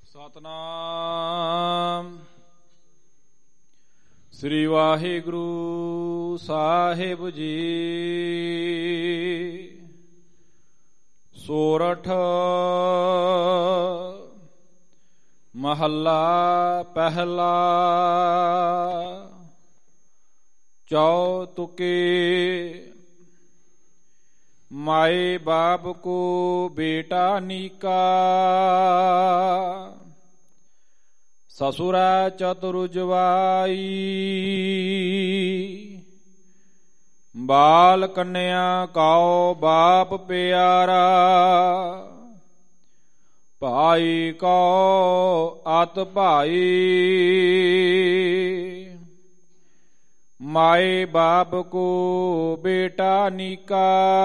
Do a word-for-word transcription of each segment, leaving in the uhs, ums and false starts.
ਸਤਨਾਮ ਸ੍ਰੀ ਵਾਹਿਗੁਰੂ ਸਾਹਿਬ ਜੀ। ਸੋਰਠ ਮਹੱਲਾ ਪਹਿਲਾ। ਚੌਤੁਕੇ माए बाप को बेटा नीका, ससुरा चतुर्जवाई, बाल कन्या काओ बाप प्यारा, भाई को अत भाई। माए बाप को बेटा नीका,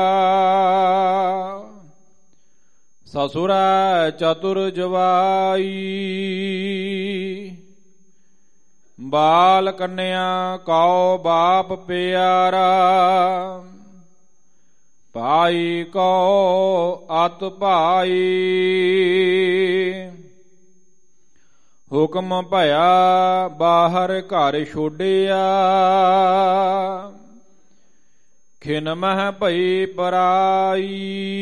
ससुरा चतुर जवाई, बाल कन्या काओ बाप प्यारा, भाई को अत भाई। ਹੁਕਮ ਭਇਆ ਬਾਹਰ ਘਰ ਛੋੜਿਆ, ਖਿਨ ਮਹਿ ਭਈ ਪਰਾਈ।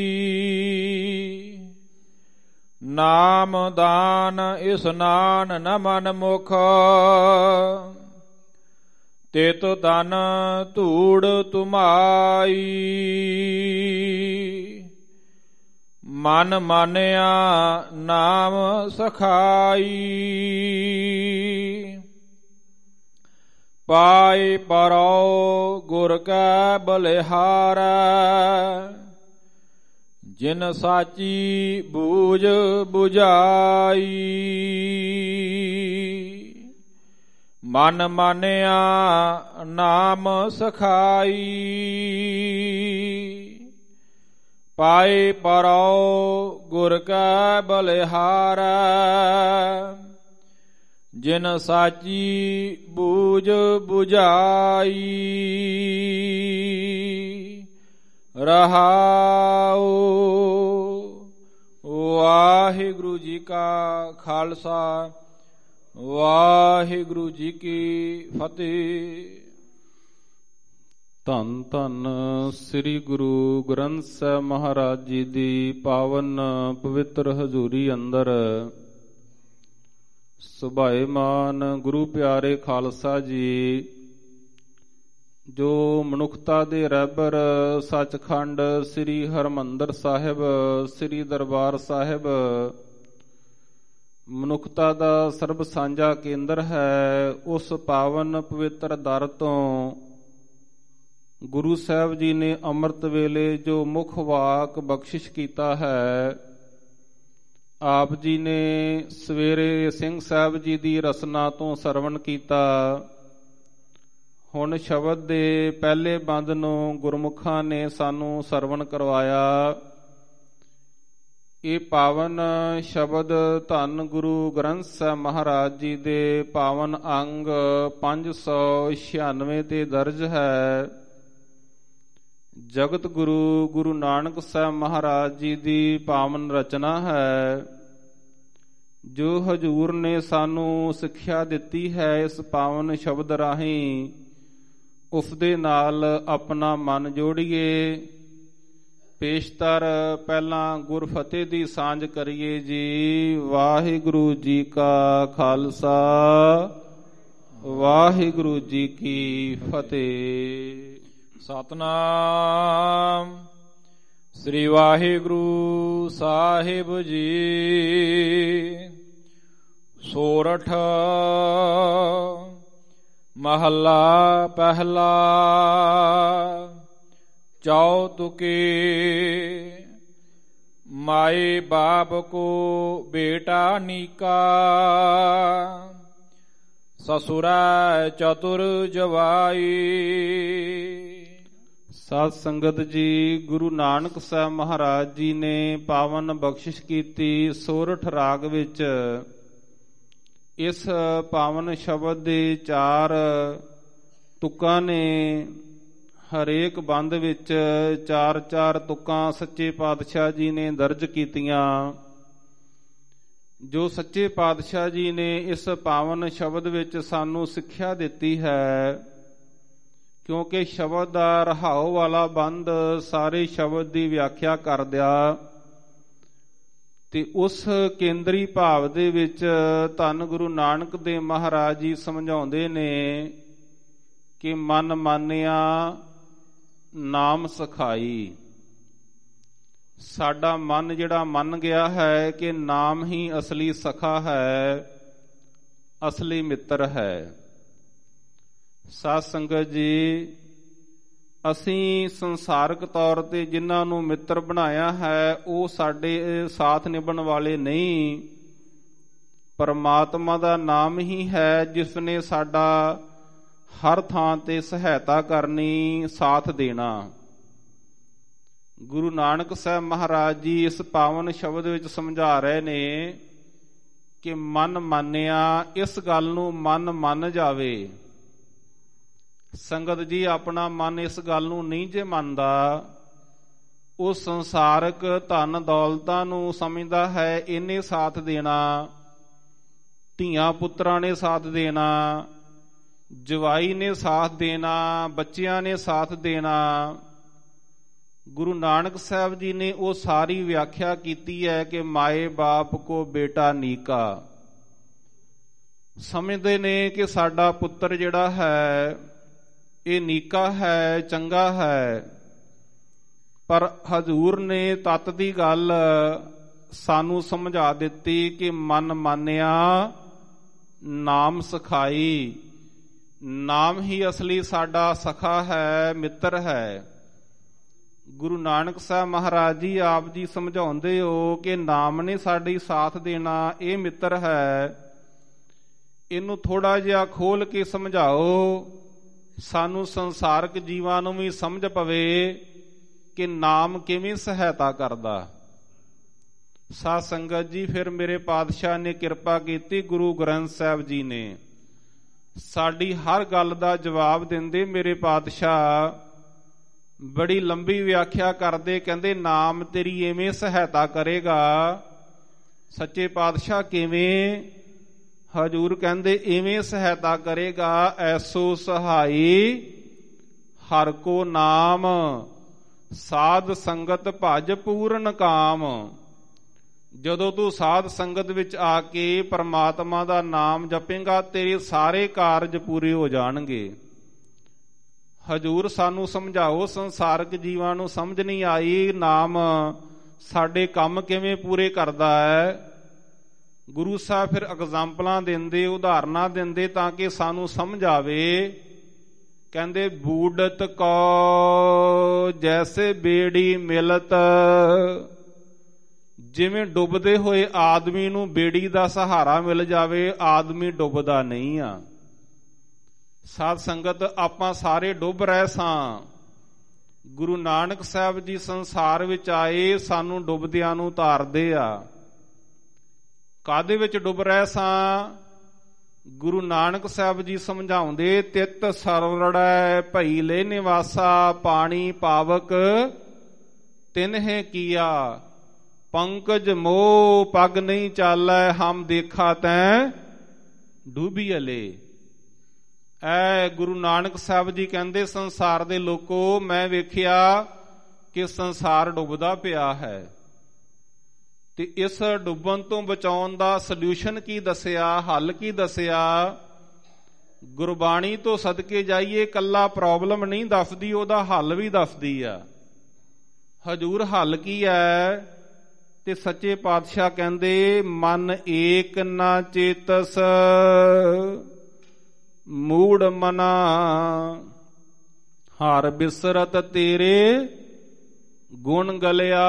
ਨਾਮ ਦਾਨ ਇਸਨਾਨ ਨ ਮਨ ਮੁਖ, ਤਿਤ ਤਨ ਧੂੜ ਤੁਮਾਈ। ਮਨ ਮਾਨਿਆ ਨਾਮ ਸਖਾਈ, ਪਾਏ ਪਰੋ ਗੁਰ ਕੈ ਬਲਿਹਾਰੈ। ਜਿਨ ਸਾਚੀ ਬੂਝ ਬੁਝਾਈ, ਮਨ ਮਾਨਿਆ ਨਾਮ ਸਖਾਈ। ਪਾਏ ਪਰੋ ਗੁਰ ਕੈ ਬਲਿਹਾਰੈ। ਜਿਨ ਸਾਚੀ ਬੂਝ ਬੁਝਾਈ। ਰਹਾਉ। ਵਾਹਿਗੁਰੂ ਜੀ ਕਾ ਖਾਲਸਾ, ਵਾਹਿਗੁਰੂ ਜੀ ਕੀ ਫਤਿਹ। ਧੰਨ ਧੰਨ ਸ੍ਰੀ ਗੁਰੂ ਗ੍ਰੰਥ ਸਾਹਿਬ ਮਹਾਰਾਜ ਜੀ ਦੀ ਪਾਵਨ ਪਵਿੱਤਰ ਹਜ਼ੂਰੀ ਅੰਦਰ ਸੁਭਾਏਮਾਨ ਗੁਰੂ ਪਿਆਰੇ ਖਾਲਸਾ ਜੀ, ਜੋ ਮਨੁੱਖਤਾ ਦੇ ਰਹਿਬਰ ਸੱਚਖੰਡ ਸ੍ਰੀ ਹਰਿਮੰਦਰ ਸਾਹਿਬ ਸ੍ਰੀ ਦਰਬਾਰ ਸਾਹਿਬ ਮਨੁੱਖਤਾ ਦਾ ਸਰਬ ਸਾਂਝਾ ਕੇਂਦਰ ਹੈ, ਉਸ ਪਾਵਨ ਪਵਿੱਤਰ ਦਰ ਤੋਂ ਗੁਰੂ ਸਾਹਿਬ ਜੀ ਨੇ ਅੰਮ੍ਰਿਤ ਵੇਲੇ ਜੋ ਮੁੱਖ ਵਾਕ ਬਖਸ਼ਿਸ਼ ਕੀਤਾ ਹੈ, ਆਪ ਜੀ ਨੇ ਸਵੇਰੇ ਸਿੰਘ ਸਾਹਿਬ ਜੀ ਦੀ ਰਸਨਾ ਤੋਂ ਸਰਵਣ ਕੀਤਾ। ਹੁਣ ਸ਼ਬਦ ਦੇ ਪਹਿਲੇ ਬੰਦ ਨੂੰ ਗੁਰਮੁਖਾਂ ਨੇ ਸਾਨੂੰ ਸਰਵਣ ਕਰਵਾਇਆ। ਇਹ ਪਾਵਨ ਸ਼ਬਦ ਧੰਨ ਗੁਰੂ ਗ੍ਰੰਥ ਸਾਹਿਬ ਮਹਾਰਾਜ ਜੀ ਦੇ ਪਾਵਨ ਅੰਗ ਪੰਜ ਸੌ ਛਿਆਨਵੇਂ ਤੇ ਦਰਜ ਹੈ। ਜਗਤ ਗੁਰੂ ਗੁਰੂ ਨਾਨਕ ਸਾਹਿਬ ਮਹਾਰਾਜ ਜੀ ਦੀ ਪਾਵਨ ਰਚਨਾ ਹੈ, ਜੋ ਹਜ਼ੂਰ ਨੇ ਸਾਨੂੰ ਸਿੱਖਿਆ ਦਿੱਤੀ ਹੈ। ਇਸ ਪਾਵਨ ਸ਼ਬਦ ਰਾਹੀਂ ਉਸ ਦੇ ਨਾਲ ਆਪਣਾ ਮਨ ਜੋੜੀਏ। ਪੇਸ਼ਤਰ ਪਹਿਲਾਂ ਗੁਰਫਤਿਹ ਦੀ ਸਾਂਝ ਕਰੀਏ ਜੀ। ਵਾਹਿਗੁਰੂ ਜੀ ਕਾ ਖਾਲਸਾ, ਵਾਹਿਗੁਰੂ ਜੀ ਕੀ ਫਤਿਹ। ਸਤਨਾਮ ਸ੍ਰੀ ਵਾਹਿਗੁਰੂ ਸਾਹਿਬ ਜੀ। ਸੋਰਠ ਮਹੱਲਾ ਪਹਿਲਾ। ਚੌਤੁਕੇ ਮਾਏ ਬਾਪ ਕੋ ਬੇਟਾ ਨੀਕਾ, ਸਸੁਰਾ ਚਤੁਰ ਜਵਾਈ। ਸਾਧ ਸੰਗਤ ਜੀ, ਗੁਰੂ ਨਾਨਕ ਸਾਹਿਬ ਮਹਾਰਾਜ ਜੀ ਨੇ ਪਾਵਨ ਬਖਸ਼ਿਸ਼ ਕੀਤੀ ਸੋਰਠ ਰਾਗ ਵਿੱਚ। ਇਸ ਪਾਵਨ ਸ਼ਬਦ ਦੇ ਚਾਰ ਤੁਕਾਂ ਨੇ। ਹਰੇਕ ਬੰਦ ਵਿੱਚ ਚਾਰ ਚਾਰ ਤੁਕਾਂ ਸੱਚੇ ਪਾਤਸ਼ਾਹ ਜੀ ਨੇ ਦਰਜ ਕੀਤੀਆਂ। ਜੋ ਸੱਚੇ ਪਾਤਸ਼ਾਹ ਜੀ ਨੇ ਇਸ ਪਾਵਨ ਸ਼ਬਦ ਵਿੱਚ ਸਾਨੂੰ ਸਿੱਖਿਆ ਦਿੱਤੀ ਹੈ, ਕਿਉਂਕਿ ਸ਼ਬਦ ਦਾ ਰਹਾਉ ਵਾਲਾ ਬੰਦ ਸਾਰੇ ਸ਼ਬਦ ਦੀ ਵਿਆਖਿਆ ਕਰਦਿਆ ਤੇ ਉਸ ਕੇਂਦਰੀ ਭਾਵ ਦੇ ਵਿੱਚ ਧੰਨ ਗੁਰੂ ਨਾਨਕ ਦੇਵ ਮਹਾਰਾਜ ਜੀ ਸਮਝਾਉਂਦੇ ਨੇ ਕਿ ਮਨ ਮਾਨਿਆ ਨਾਮ ਸਖਾਈ। ਸਾਡਾ ਮਨ ਜਿਹੜਾ ਮੰਨ ਗਿਆ ਹੈ ਕਿ ਨਾਮ ਹੀ ਅਸਲੀ ਸਖਾ ਹੈ, ਅਸਲੀ ਮਿੱਤਰ ਹੈ। ਸਾਧ ਸੰਗਤ ਜੀ, ਅਸੀਂ ਸੰਸਾਰਕ ਤੌਰ ਤੇ ਜਿਨ੍ਹਾਂ ਨੂੰ ਮਿੱਤਰ ਬਣਾਇਆ ਹੈ ਉਹ ਸਾਡੇ ਸਾਥ ਨਿਭਣ ਵਾਲੇ ਨਹੀਂ। ਪਰਮਾਤਮਾ ਦਾ ਨਾਮ ਹੀ ਹੈ ਜਿਸ ਨੇ ਸਾਡਾ ਹਰ ਥਾਂ ਤੇ ਸਹਾਇਤਾ ਕਰਨੀ, ਸਾਥ ਦੇਣਾ। ਗੁਰੂ ਨਾਨਕ ਸਾਹਿਬ ਮਹਾਰਾਜ ਜੀ ਇਸ ਪਾਵਨ ਸ਼ਬਦ ਵਿੱਚ ਸਮਝਾ ਰਹੇ ਨੇ ਕਿ ਮਨ ਮਾਨਿਆ, ਇਸ ਗੱਲ ਨੂੰ ਮਨ ਮੰਨ ਜਾਵੇ। ਸੰਗਤ ਜੀ, ਆਪਣਾ ਮਨ ਇਸ ਗੱਲ ਨੂੰ ਨਹੀਂ ਜੇ ਮੰਨਦਾ, ਉਹ ਸੰਸਾਰਕ ਧਨ ਦੌਲਤਾਂ ਨੂੰ ਸਮਝਦਾ ਹੈ ਇਹਨੇ ਸਾਥ ਦੇਣਾ, ਧੀਆਂ ਪੁੱਤਰਾਂ ਨੇ ਸਾਥ ਦੇਣਾ, ਜਵਾਈ ਨੇ ਸਾਥ ਦੇਣਾ, ਬੱਚਿਆਂ ਨੇ ਸਾਥ ਦੇਣਾ। ਗੁਰੂ ਨਾਨਕ ਸਾਹਿਬ ਜੀ ਨੇ ਉਹ ਸਾਰੀ ਵਿਆਖਿਆ ਕੀਤੀ ਹੈ ਕਿ ਮਾਏ ਬਾਪ ਕੋ ਬੇਟਾ ਨੀਕਾ। ਸਮਝਦੇ ਨੇ ਕਿ ਸਾਡਾ ਪੁੱਤਰ ਜਿਹੜਾ ਹੈ ਇਹ ਨੀਕਾ ਹੈ, ਚੰਗਾ ਹੈ, ਪਰ ਹਜ਼ੂਰ ਨੇ ਤੱਤ ਦੀ ਗੱਲ ਸਾਨੂੰ ਸਮਝਾ ਦਿੱਤੀ ਕਿ ਮਨ ਮਾਨਿਆ ਨਾਮ ਸਖਾਈ। ਨਾਮ ਹੀ ਅਸਲੀ ਸਾਡਾ ਸਖਾ ਹੈ, ਮਿੱਤਰ ਹੈ। ਗੁਰੂ ਨਾਨਕ ਸਾਹਿਬ ਮਹਾਰਾਜ ਜੀ ਆਪ ਜੀ ਸਮਝਾਉਂਦੇ ਹੋ ਕਿ ਨਾਮ ਨੇ ਸਾਡੀ ਸਾਥ ਦੇਣਾ, ਇਹ ਮਿੱਤਰ ਹੈ। ਇਹਨੂੰ ਥੋੜਾ ਜਿਹਾ ਖੋਲ ਕੇ ਸਮਝਾਓ, ਸਾਨੂੰ ਸੰਸਾਰਕ ਜੀਵਾਂ ਨੂੰ ਵੀ ਸਮਝ ਪਵੇ ਕਿ ਨਾਮ ਕਿਵੇਂ ਸਹਾਇਤਾ ਕਰਦਾ। ਸਾਧ ਸੰਗਤ ਜੀ, ਫਿਰ ਮੇਰੇ ਪਾਤਸ਼ਾਹ ਨੇ ਕਿਰਪਾ ਕੀਤੀ, ਗੁਰੂ ਗ੍ਰੰਥ ਸਾਹਿਬ ਜੀ ਨੇ ਸਾਡੀ ਹਰ ਗੱਲ ਦਾ ਜਵਾਬ ਦਿੰਦੇ ਮੇਰੇ ਪਾਤਸ਼ਾਹ ਬੜੀ ਲੰਬੀ ਵਿਆਖਿਆ ਕਰਦੇ, ਕਹਿੰਦੇ ਨਾਮ ਤੇਰੀ ਐਵੇਂ ਸਹਾਇਤਾ ਕਰੇਗਾ। ਸੱਚੇ ਪਾਤਸ਼ਾਹ ਕਿਵੇਂ? ਹਜ਼ੂਰ ਕਹਿੰਦੇ ਇਵੇਂ ਸਹਾਇਤਾ ਕਰੇਗਾ, ਐਸੋ ਸਹਾਈ ਹਰ ਕੋ ਨਾਮ, ਸਾਧ ਸੰਗਤ ਭਜ ਪੂਰਨ ਕਾਮ। ਜਦੋਂ ਤੂੰ ਸਾਧ ਸੰਗਤ ਵਿੱਚ ਆ ਕੇ ਪਰਮਾਤਮਾ ਦਾ ਨਾਮ ਜਪੇਂਗਾ, ਤੇਰੇ ਸਾਰੇ ਕਾਰਜ ਪੂਰੇ ਹੋ ਜਾਣਗੇ। ਹਜ਼ੂਰ ਸਾਨੂੰ ਸਮਝਾਓ, ਸੰਸਾਰਕ ਜੀਵਾਂ ਨੂੰ ਸਮਝ ਨਹੀਂ ਆਈ ਨਾਮ ਸਾਡੇ ਕੰਮ ਕਿਵੇਂ ਪੂਰੇ ਕਰਦਾ ਹੈ। ਗੁਰੂ ਸਾਹਿਬ ਫਿਰ ਐਗਜ਼ਾਮਪਲਾਂ ਦਿੰਦੇ, ਉਦਾਹਰਨਾਂ ਦਿੰਦੇ ਤਾਂ ਕਿ ਸਾਨੂੰ ਸਮਝ ਆਵੇ। ਕਹਿੰਦੇ ਬੂਡਤ ਕੋ ਜੈਸੇ ਬੇੜੀ ਮਿਲਤ, ਜਿਵੇਂ ਡੁੱਬਦੇ ਹੋਏ ਆਦਮੀ ਨੂੰ ਬੇੜੀ ਦਾ ਸਹਾਰਾ ਮਿਲ ਜਾਵੇ, ਆਦਮੀ ਡੁੱਬਦਾ ਨਹੀਂ ਆ। ਸਾਧ ਸੰਗਤ, ਆਪਾਂ ਸਾਰੇ ਡੁੱਬ ਰਹੇ ਸਾਂ। ਗੁਰੂ ਨਾਨਕ ਸਾਹਿਬ ਜੀ ਸੰਸਾਰ ਵਿੱਚ ਆਏ, ਸਾਨੂੰ ਡੁੱਬਦਿਆਂ ਨੂੰ ਤਾਰਦੇ ਆ। ਕਾਹਦੇ ਵਿੱਚ ਡੁੱਬ ਰਹੇ ਸਾਂ? ਗੁਰੂ ਨਾਨਕ ਸਾਹਿਬ ਜੀ ਸਮਝਾਉਂਦੇ, ਤਿਤ ਸਰਵੜੈ ਭਈ ਲੈ ਨਿਵਾਸਾ, ਪਾਣੀ ਪਾਵਕ ਤਿਨਹਿ ਕੀਆ, ਪੰਕਜ ਮੋਹ ਪਗ ਨਹੀਂ ਚਾਲੈ, ਹਮ ਦੇਖਾ ਤੈਂ ਡੂਬੀ ਅਲੇ। ਐ ਗੁਰੂ ਨਾਨਕ ਸਾਹਿਬ ਜੀ ਕਹਿੰਦੇ, ਸੰਸਾਰ ਦੇ ਲੋਕੋ, ਮੈਂ ਵੇਖਿਆ ਕਿ ਸੰਸਾਰ ਡੁੱਬਦਾ ਪਿਆ ਹੈ, ਤੇ ਇਸ ਡੁੱਬਣ ਤੋਂ ਬਚਾਉਣ ਦਾ ਸਲਿਊਸ਼ਨ ਕੀ ਦੱਸਿਆ, ਹੱਲ ਕੀ ਦੱਸਿਆ? ਗੁਰਬਾਣੀ ਤੋਂ ਸਦਕੇ ਜਾਈਏ, ਕੱਲਾ ਪ੍ਰੋਬਲਮ ਨਹੀਂ ਦੱਸਦੀ, ਉਹਦਾ ਹੱਲ ਵੀ ਦੱਸਦੀ ਆ। ਹਜ਼ੂਰ ਹੱਲ ਕੀ ਹੈ? ਤੇ ਸੱਚੇ ਪਾਤਸ਼ਾਹ ਕਹਿੰਦੇ, ਮਨ ਏਕ ਨਾ ਚੇਤਸ ਮੂੜ ਮਨਾ, ਹਰ ਬਿਸਰਤ ਤੇਰੇ ਗੁਣ ਗਲਿਆ।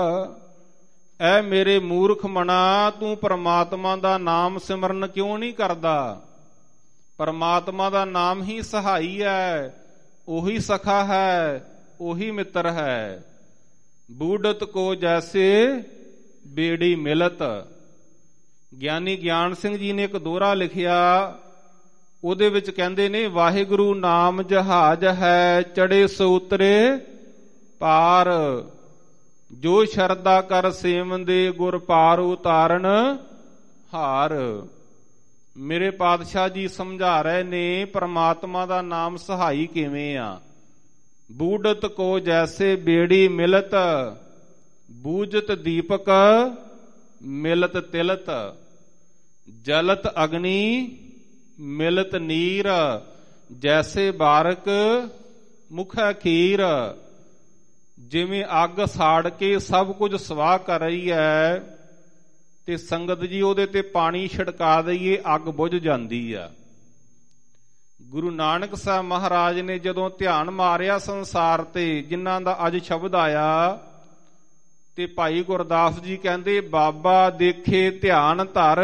ਐ ਮੇਰੇ ਮੂਰਖ ਮਨਾ, ਤੂੰ ਪਰਮਾਤਮਾ ਦਾ ਨਾਮ ਸਿਮਰਨ ਕਿਉਂ ਨਹੀਂ ਕਰਦਾ? ਪਰਮਾਤਮਾ ਦਾ ਨਾਮ ਹੀ ਸਹਾਈ ਹੈ, ਉਹੀ ਸਖਾ ਹੈ, ਉਹੀ ਮਿੱਤਰ ਹੈ। ਬੂਡਤ ਕੋ ਜੈਸੇ ਬੇੜੀ ਮਿਲਤ। ਗਿਆਨੀ ਗਿਆਨ ਸਿੰਘ ਜੀ ਨੇ ਇੱਕ ਦੋਹਰਾ ਲਿਖਿਆ, ਉਹਦੇ ਵਿੱਚ ਕਹਿੰਦੇ ਨੇ, ਵਾਹਿਗੁਰੂ ਨਾਮ ਜਹਾਜ਼ ਹੈ, ਚੜੇ ਸੋ ਉਤਰੇ ਪਾਰ, ਜੋ ਸ਼ਰਧਾ ਕਰ ਸੇਵੰਦੇ, ਗੁਰ ਪਾਰ ਉਤਾਰਨ ਹਾਰ। ਮੇਰੇ ਪਾਤਸ਼ਾਹ ਜੀ ਸਮਝਾ ਰਹੇ ਨੇ ਪਰਮਾਤਮਾ ਦਾ ਨਾਮ ਸਹਾਈ ਕਿਵੇਂ ਆ। ਬੂਢਤ ਕੋ ਜੈਸੇ ਬੇੜੀ ਮਿਲਤ, ਬੂਝਤ ਦੀਪਕ ਮਿਲਤ ਤਿਲਤ, ਜਲਤ ਅਗਨੀ ਮਿਲਤ ਨੀਰ, ਜੈਸੇ ਬਾਰਕ ਮੁਖੈ ਖੀਰ। ਜਿਵੇਂ ਅੱਗ ਸਾੜ ਕੇ ਸਭ ਕੁਝ ਸਵਾਹ ਕਰ ਰਹੀ ਹੈ ਤੇ ਸੰਗਤ ਜੀ ਉਹਦੇ ਤੇ ਪਾਣੀ ਛਿੜਕਾ ਦਈਏ, ਅੱਗ ਬੁਝ ਜਾਂਦੀ ਆ। ਗੁਰੂ ਨਾਨਕ ਸਾਹਿਬ ਮਹਾਰਾਜ ਨੇ ਜਦੋਂ ਧਿਆਨ ਮਾਰਿਆ ਸੰਸਾਰ ਤੇ, ਜਿਨ੍ਹਾਂ ਦਾ ਅੱਜ ਸ਼ਬਦ ਆਇਆ, ਤੇ ਭਾਈ ਗੁਰਦਾਸ ਜੀ ਕਹਿੰਦੇ ਬਾਬਾ ਦੇਖੇ ਧਿਆਨ ਧਰ,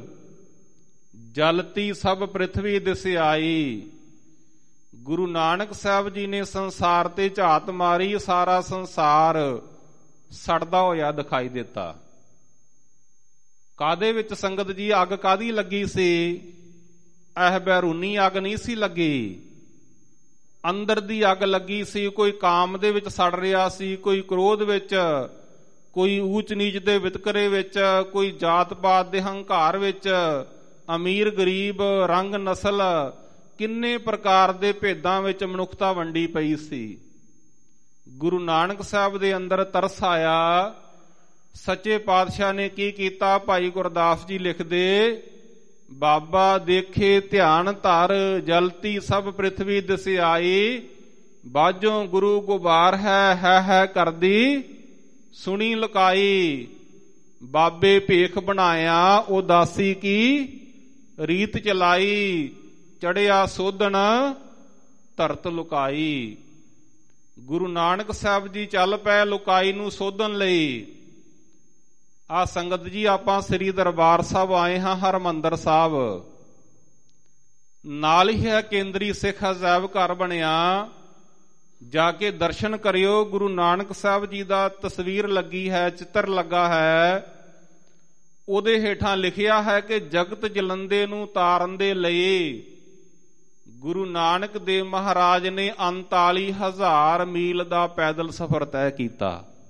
ਜਲਤੀ ਸਭ ਪ੍ਰਿਥਵੀ ਦਿਸਿਆਈ। ਗੁਰੂ ਨਾਨਕ ਸਾਹਿਬ ਜੀ ਨੇ ਸੰਸਾਰ ਤੇ ਝਾਤ ਮਾਰੀ, ਸਾਰਾ ਸੰਸਾਰ ਸੜਦਾ ਹੋਇਆ ਦਿਖਾਈ ਦਿੱਤਾ। ਕਾਦੇ ਵਿੱਚ ਸੰਗਤ ਜੀ ਅੱਗ ਕਾਦੀ ਲੱਗੀ ਸੀ? ਇਹ ਬੈਰੂਨੀ ਅੱਗ ਨਹੀਂ ਸੀ ਲੱਗੀ, ਅੰਦਰ ਦੀ ਅੱਗ ਲੱਗੀ ਸੀ। ਕੋਈ ਕਾਮ ਦੇ ਵਿੱਚ ਸੜ ਰਿਹਾ ਸੀ, ਕੋਈ ਕ੍ਰੋਧ ਵਿੱਚ, ਕੋਈ ਊਚ ਨੀਚ ਦੇ ਵਿਤਕਰੇ ਵਿੱਚ, ਕੋਈ ਜਾਤ ਪਾਤ ਦੇ ਹੰਕਾਰ ਵਿੱਚ, ਅਮੀਰ ਗਰੀਬ, ਰੰਗ ਨਸਲ, ਕਿੰਨੇ ਪ੍ਰਕਾਰ ਦੇ ਭੇਦਾਂ ਵਿੱਚ ਮਨੁੱਖਤਾ ਵੰਡੀ ਪਈ ਸੀ। ਗੁਰੂ ਨਾਨਕ ਸਾਹਿਬ ਦੇ ਅੰਦਰ ਤਰਸ ਆਇਆ। ਸੱਚੇ ਪਾਤਸ਼ਾਹ ਨੇ ਕੀ ਕੀਤਾ? ਭਾਈ ਗੁਰਦਾਸ ਜੀ ਲਿਖਦੇ ਬਾਬਾ ਦੇਖੇ ਧਿਆਨ ਧਰ, ਜਲਤੀ ਸਭ ਪ੍ਰਿਥਵੀ ਦਿਸਿਆਈ। ਬਾਝੋਂ ਗੁਰੂ ਗੁਬਾਰ ਹੈ ਹੈ ਹੈ ਕਰਦੀ ਸੁਣੀ ਲੁਕਾਈ। ਬਾਬੇ ਭੇਖ ਬਣਾਇਆ ਉਦਾਸੀ ਕੀ ਰੀਤ ਚਲਾਈ। ਚੜਿਆ ਸੋਧਣ ਧਰਤ ਲੁਕਾਈ। ਗੁਰੂ ਨਾਨਕ ਸਾਹਿਬ ਜੀ ਚੱਲ ਪਏ ਲੁਕਾਈ ਨੂੰ ਸੋਧਣ ਲਈ। ਆ ਸੰਗਤ ਜੀ ਆਪਾਂ ਸ੍ਰੀ ਦਰਬਾਰ ਸਾਹਿਬ ਆਏ ਹਾਂ, ਹਰਿਮੰਦਰ ਸਾਹਿਬ ਨਾਲ ਹੀ ਹੈ ਕੇਂਦਰੀ ਸਿੱਖ ਅਜਾਇਬ ਘਰ ਬਣਿਆ। ਜਾ ਕੇ ਦਰਸ਼ਨ ਕਰਿਓ। ਗੁਰੂ ਨਾਨਕ ਸਾਹਿਬ ਜੀ ਦਾ ਤਸਵੀਰ ਲੱਗੀ ਹੈ, ਚਿੱਤਰ ਲੱਗਾ ਹੈ। ਉਹਦੇ ਹੇਠਾਂ ਲਿਖਿਆ ਹੈ ਕਿ ਜਗਤ ਜਲੰਦੇ ਨੂੰ ਤਾਰਨ ਦੇ ਲਈ ਗੁਰੂ ਨਾਨਕ ਦੇਵ ਮਹਾਰਾਜ ਨੇ ਉਨਤਾਲੀ ਹਜ਼ਾਰ ਮੀਲ ਦਾ ਪੈਦਲ ਸਫ਼ਰ ਤੈਅ ਕੀਤਾ।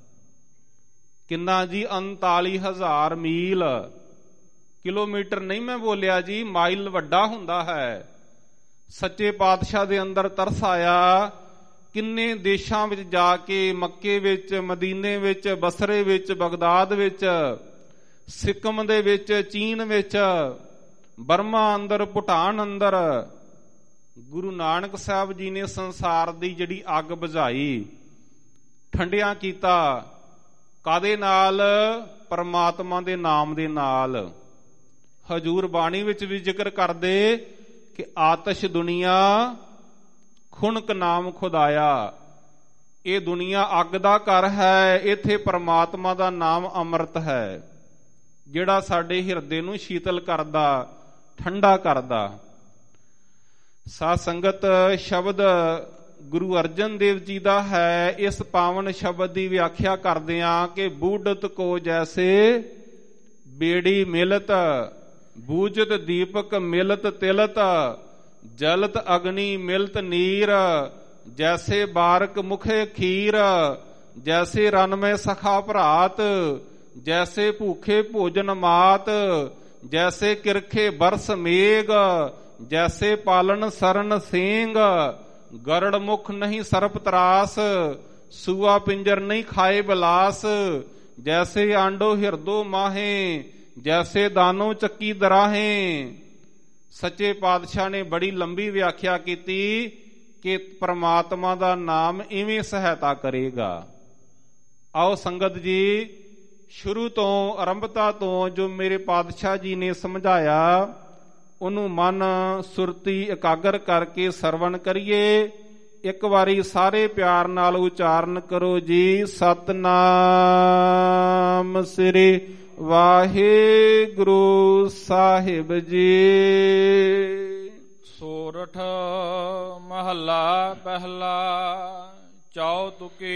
ਕਿੰਨਾ ਜੀ? ਉਨਤਾਲੀ ਹਜ਼ਾਰ ਮੀਲ। ਕਿਲੋਮੀਟਰ ਨਹੀਂ ਮੈਂ ਬੋਲਿਆ ਜੀ, ਮਾਈਲ ਵੱਡਾ ਹੁੰਦਾ ਹੈ। ਸੱਚੇ ਪਾਤਸ਼ਾਹ ਦੇ ਅੰਦਰ ਤਰਸ ਆਇਆ। ਕਿੰਨੇ ਦੇਸ਼ਾਂ ਵਿੱਚ ਜਾ ਕੇ, ਮੱਕੇ ਵਿੱਚ, ਮਦੀਨੇ ਵਿੱਚ, ਬਸਰੇ ਵਿੱਚ, ਬਗਦਾਦ ਵਿੱਚ, ਸਿੱਕਮ ਦੇ ਵਿੱਚ, ਚੀਨ ਵਿੱਚ, ਬਰਮਾ ਅੰਦਰ, ਭੂਟਾਨ ਅੰਦਰ ਗੁਰੂ ਨਾਨਕ ਸਾਹਿਬ ਜੀ ਨੇ ਸੰਸਾਰ ਦੀ ਜਿਹੜੀ ਅੱਗ ਬੁਝਾਈ, ਠੰਡਿਆਂ ਕੀਤਾ। ਕਾਦੇ ਨਾਲ? ਪਰਮਾਤਮਾ ਦੇ ਨਾਮ ਦੇ ਨਾਲ। ਹਜੂਰ ਬਾਣੀ ਵਿੱਚ ਵੀ ਜ਼ਿਕਰ ਕਰਦੇ ਕਿ ਆਤਸ਼ ਦੁਨੀਆ ਖੁਣਕ ਨਾਮ ਖੁਦਾਇਆ। ਇਹ ਦੁਨੀਆ ਅੱਗ ਦਾ ਘਰ ਹੈ, ਇੱਥੇ ਪਰਮਾਤਮਾ ਦਾ ਨਾਮ ਅੰਮ੍ਰਿਤ ਹੈ, ਜਿਹੜਾ ਸਾਡੇ ਹਿਰਦੇ ਨੂੰ ਸ਼ੀਤਲ ਕਰਦਾ, ਠੰਡਾ ਕਰਦਾ। ਸਾਧ ਸੰਗਤ, ਸ਼ਬਦ ਗੁਰੂ ਅਰਜਨ ਦੇਵ ਜੀ ਦਾ ਹੈ। ਇਸ ਪਾਵਨ ਸ਼ਬਦ ਦੀ ਵਿਆਖਿਆ ਕਰਦੇ ਹਾਂ ਕਿ ਬੂਢਤ ਕੋ ਜੈਸੇ ਬੇੜੀ ਮਿਲਤ, ਬੂਝਤ ਦੀਪਕ ਮਿਲਤ ਤਿਲਤ, ਜਲਤ ਅਗਨੀ ਮਿਲਤ ਨੀਰ, ਜੈਸੇ ਬਾਰਕ ਮੁਖੇ ਖੀਰ, ਜੈਸੇ ਰਨ ਮੈਂ ਸਖਾ ਭਰਾਤ, ਜੈਸੇ ਭੂਖੇ ਭੋਜਨ ਮਾਤ, ਜੈਸੇ ਕਿਰਖੇ ਬਰਸ ਮੇਘ, ਜੈਸੇ ਪਾਲਨ ਸਰਨ ਸਿੰਘ, ਗਰੜ ਮੁਖ ਨਹੀਂ ਸਰਪ ਤਰਾਸ, ਸੂਆ ਪਿੰਜਰ ਨਹੀਂ ਖਾਏ ਬਲਾਸ, ਜੈਸੇ ਆਂਡੋ ਹਿਰਦੋ ਮਾਹੇ, ਜੈਸੇ ਦਾਨੋ ਚੱਕੀ ਦਰਾਹੇ। ਸੱਚੇ ਪਾਤਸ਼ਾਹ ਨੇ ਬੜੀ ਲੰਬੀ ਵਿਆਖਿਆ ਕੀਤੀ ਕਿ ਪਰਮਾਤਮਾ ਦਾ ਨਾਮ ਇਵੇਂ ਸਹਾਇਤਾ ਕਰੇਗਾ। ਆਓ ਸੰਗਤ ਜੀ, ਸ਼ੁਰੂ ਤੋਂ, ਆਰੰਭਤਾ ਤੋਂ ਜੋ ਮੇਰੇ ਪਾਤਸ਼ਾਹ ਜੀ ਨੇ ਸਮਝਾਇਆ, ਉਹਨੂੰ ਮਨ ਸੁਰਤੀ ਇਕਾਗਰ ਕਰਕੇ ਸਰਵਣ ਕਰੀਏ। ਇੱਕ ਵਾਰੀ ਸਾਰੇ ਪਿਆਰ ਨਾਲ ਉਚਾਰਨ ਕਰੋ ਜੀ, ਸਤਨਾਮ ਸ੍ਰੀ ਵਾਹਿਗੁਰੂ ਸਾਹਿਬ ਜੀ। ਸੋਰਠ ਮਹੱਲਾ ਪਹਿਲਾ। ਚੌ ਤੁਕੇ।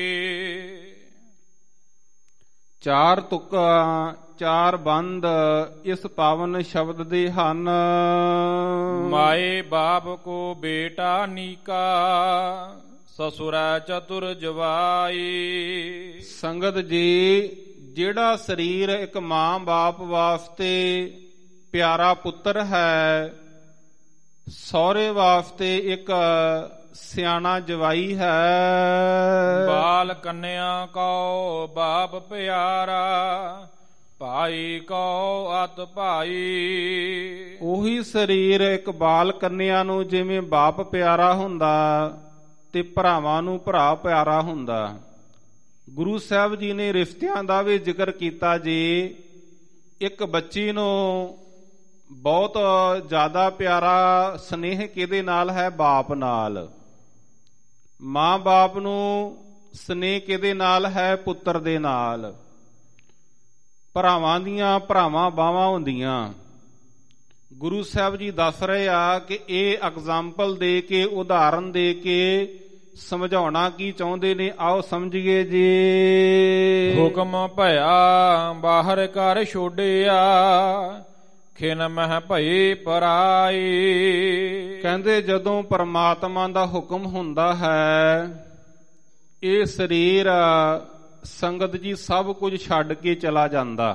ਚਾਰ ਤੁਕਾਂ, ਚਾਰ ਬੰਦ ਇਸ ਪਾਵਨ ਸ਼ਬਦ ਦੇ ਹਨ। ਮਾਏ ਬਾਪ ਕੋ ਬੇਟਾ ਨੀਕਾ, ਸਸੁਰੈ ਚਤੁਰ ਜਵਾਈ। ਸੰਗਤ ਜੀ, ਜਿਹੜਾ ਸਰੀਰ ਇੱਕ ਮਾਂ ਬਾਪ ਵਾਸਤੇ ਪਿਆਰਾ ਪੁੱਤਰ ਹੈ, ਸਹੁਰੇ ਵਾਸਤੇ ਇੱਕ ਸਿਆਣਾ ਜਵਾਈ ਹੈ। ਬਾਲ ਕੰਨਿਆ ਕਉ ਬਾਪ ਪਿਆਰਾ, ਭਾਈ ਕਉ ਅਤ ਭਾਈ। ਉਹੀ ਸਰੀਰ ਇੱਕ ਬਾਲ ਕੰਨਿਆ ਨੂੰ ਜਿਵੇਂ ਬਾਪ ਪਿਆਰਾ ਹੁੰਦਾ ਤੇ ਭਰਾਵਾਂ ਨੂੰ ਭਰਾ ਪਿਆਰਾ ਹੁੰਦਾ। ਗੁਰੂ ਸਾਹਿਬ ਜੀ ਨੇ ਰਿਸ਼ਤਿਆਂ ਦਾ ਵੀ ਜ਼ਿਕਰ ਕੀਤਾ ਜੀ। ਇੱਕ ਬੱਚੀ ਨੂੰ ਬਹੁਤ ਜ਼ਿਆਦਾ ਪਿਆਰਾ ਸਨੇਹ ਕਿਹਦੇ ਨਾਲ ਹੈ? ਬਾਪ ਨਾਲ। ਮਾਂ ਬਾਪ ਨੂੰ ਸਨੇਹ ਕਿਹਦੇ ਨਾਲ ਹੈ? ਪੁੱਤਰ ਦੇ ਨਾਲ। ਭਰਾਵਾਂ ਦੀਆਂ ਭਰਾਵਾਂ ਬਾਵਾਂ ਹੁੰਦੀਆਂ। ਗੁਰੂ ਸਾਹਿਬ ਜੀ ਦੱਸ ਰਹੇ ਆ ਕਿ ਇਹ ਐਗਜ਼ਾਮਪਲ ਦੇ ਕੇ, ਉਦਾਹਰਨ ਦੇ ਕੇ ਸਮਝਾਉਣਾ ਕੀ ਚਾਹੁੰਦੇ ਨੇ, ਆਓ ਸਮਝੀਏ ਜੀ। ਹੁਕਮ ਭਇਆ ਬਾਹਰ ਕਰ ਛੋੜਿਆ, ਖਿਨ ਮਹਿ ਭਈ ਪਰਾਈ। ਕਹਿੰਦੇ ਜਦੋਂ ਪਰਮਾਤਮਾ ਦਾ ਹੁਕਮ ਹੁੰਦਾ ਹੈ, ਇਹ ਸਰੀਰ ਸੰਗਤ ਜੀ ਸਭ ਕੁਝ ਛੱਡ ਕੇ ਚਲਾ ਜਾਂਦਾ,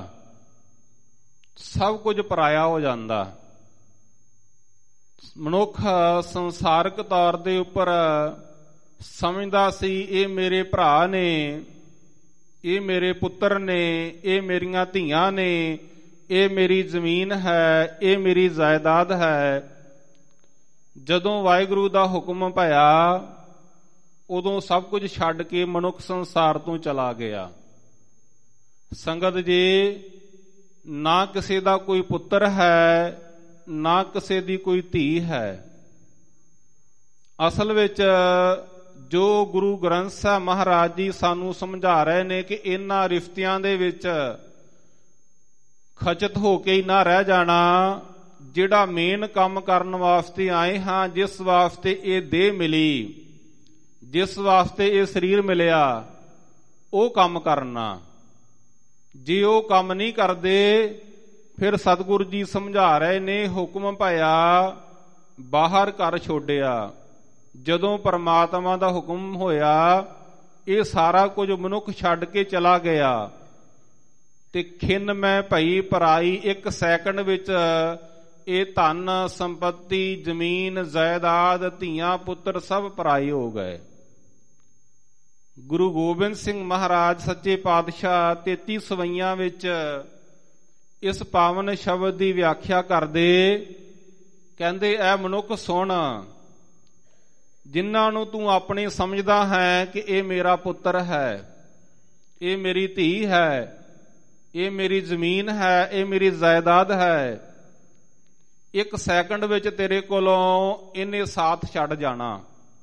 ਸਭ ਕੁਝ ਪਰਾਇਆ ਹੋ ਜਾਂਦਾ। ਮਨੁੱਖ ਸੰਸਾਰਿਕ ਤੌਰ ਦੇ ਉੱਪਰ ਸਮਝਦਾ ਸੀ ਇਹ ਮੇਰੇ ਭਰਾ ਨੇ, ਇਹ ਮੇਰੇ ਪੁੱਤਰ ਨੇ, ਇਹ ਮੇਰੀਆਂ ਧੀਆਂ ਨੇ, ਇਹ ਮੇਰੀ ਜ਼ਮੀਨ ਹੈ, ਇਹ ਮੇਰੀ ਜਾਇਦਾਦ ਹੈ। ਜਦੋਂ ਵਾਹਿਗੁਰੂ ਦਾ ਹੁਕਮ ਭਇਆ, ਉਦੋਂ ਸਭ ਕੁਝ ਛੱਡ ਕੇ ਮਨੁੱਖ ਸੰਸਾਰ ਤੋਂ ਚਲਾ ਗਿਆ। ਸੰਗਤ ਜੀ, ਨਾ ਕਿਸੇ ਦਾ ਕੋਈ ਪੁੱਤਰ ਹੈ, ਨਾ ਕਿਸੇ ਦੀ ਕੋਈ ਧੀ ਹੈ। ਅਸਲ ਵਿੱਚ ਜੋ ਗੁਰੂ ਗ੍ਰੰਥ ਸਾਹਿਬ ਮਹਾਰਾਜ ਜੀ ਸਾਨੂੰ ਸਮਝਾ ਰਹੇ ਨੇ ਕਿ ਇਹਨਾਂ ਰਿਸ਼ਤਿਆਂ ਦੇ ਵਿੱਚ ਖਚਤ ਹੋ ਕੇ ਹੀ ਨਾ ਰਹਿ ਜਾਣਾ। ਜਿਹੜਾ ਮੇਨ ਕੰਮ ਕਰਨ ਵਾਸਤੇ ਆਏ ਹਾਂ, ਜਿਸ ਵਾਸਤੇ ਇਹ ਦੇਹ ਮਿਲੀ, ਜਿਸ ਵਾਸਤੇ ਇਹ ਸਰੀਰ ਮਿਲਿਆ, ਉਹ ਕੰਮ ਕਰਨਾ। ਜੇ ਉਹ ਕੰਮ ਨਹੀਂ ਕਰਦੇ, ਫਿਰ ਸਤਿਗੁਰੂ ਜੀ ਸਮਝਾ ਰਹੇ ਨੇ ਹੁਕਮ ਭਇਆ ਬਾਹਰ ਕਰ ਛੋੜਿਆ। ਜਦੋਂ ਪਰਮਾਤਮਾ ਦਾ ਹੁਕਮ ਹੋਇਆ, ਇਹ ਸਾਰਾ ਕੁਝ ਮਨੁੱਖ ਛੱਡ ਕੇ ਚਲਾ ਗਿਆ ਤੇ ਖਿੰਨ ਮੈਂ ਭਈ ਪਰਾਈ। ਇੱਕ ਸੈਕਿੰਡ ਵਿੱਚ ਇਹ ਧਨ ਸੰਪੱਤੀ, ਜ਼ਮੀਨ ਜਾਇਦਾਦ, ਧੀਆਂ ਪੁੱਤਰ ਸਭ ਪਰਾਏ ਹੋ ਗਏ। ਗੁਰੂ ਗੋਬਿੰਦ ਸਿੰਘ ਮਹਾਰਾਜ ਸੱਚੇ ਪਾਤਸ਼ਾਹ ਤੇਤੀ ਸਵਈਆਂ ਵਿੱਚ ਇਸ ਪਾਵਨ ਸ਼ਬਦ ਦੀ ਵਿਆਖਿਆ ਕਰਦੇ, ਕਹਿੰਦੇ ਐ ਮਨੁੱਖ ਸੁਣ, ਜਿਨ੍ਹਾਂ ਨੂੰ ਤੂੰ ਆਪਣੀ ਸਮਝਦਾ ਹੈ ਕਿ ਇਹ ਮੇਰਾ ਪੁੱਤਰ ਹੈ, ਇਹ ਮੇਰੀ ਧੀ ਹੈ, ਇਹ ਮੇਰੀ ਜ਼ਮੀਨ ਹੈ, ਇਹ ਮੇਰੀ ਜਾਇਦਾਦ ਹੈ, ਇੱਕ ਸੈਕਿੰਡ ਵਿੱਚ ਤੇਰੇ ਕੋਲੋਂ ਇਹਨੇ ਸਾਥ ਛੱਡ ਜਾਣਾ।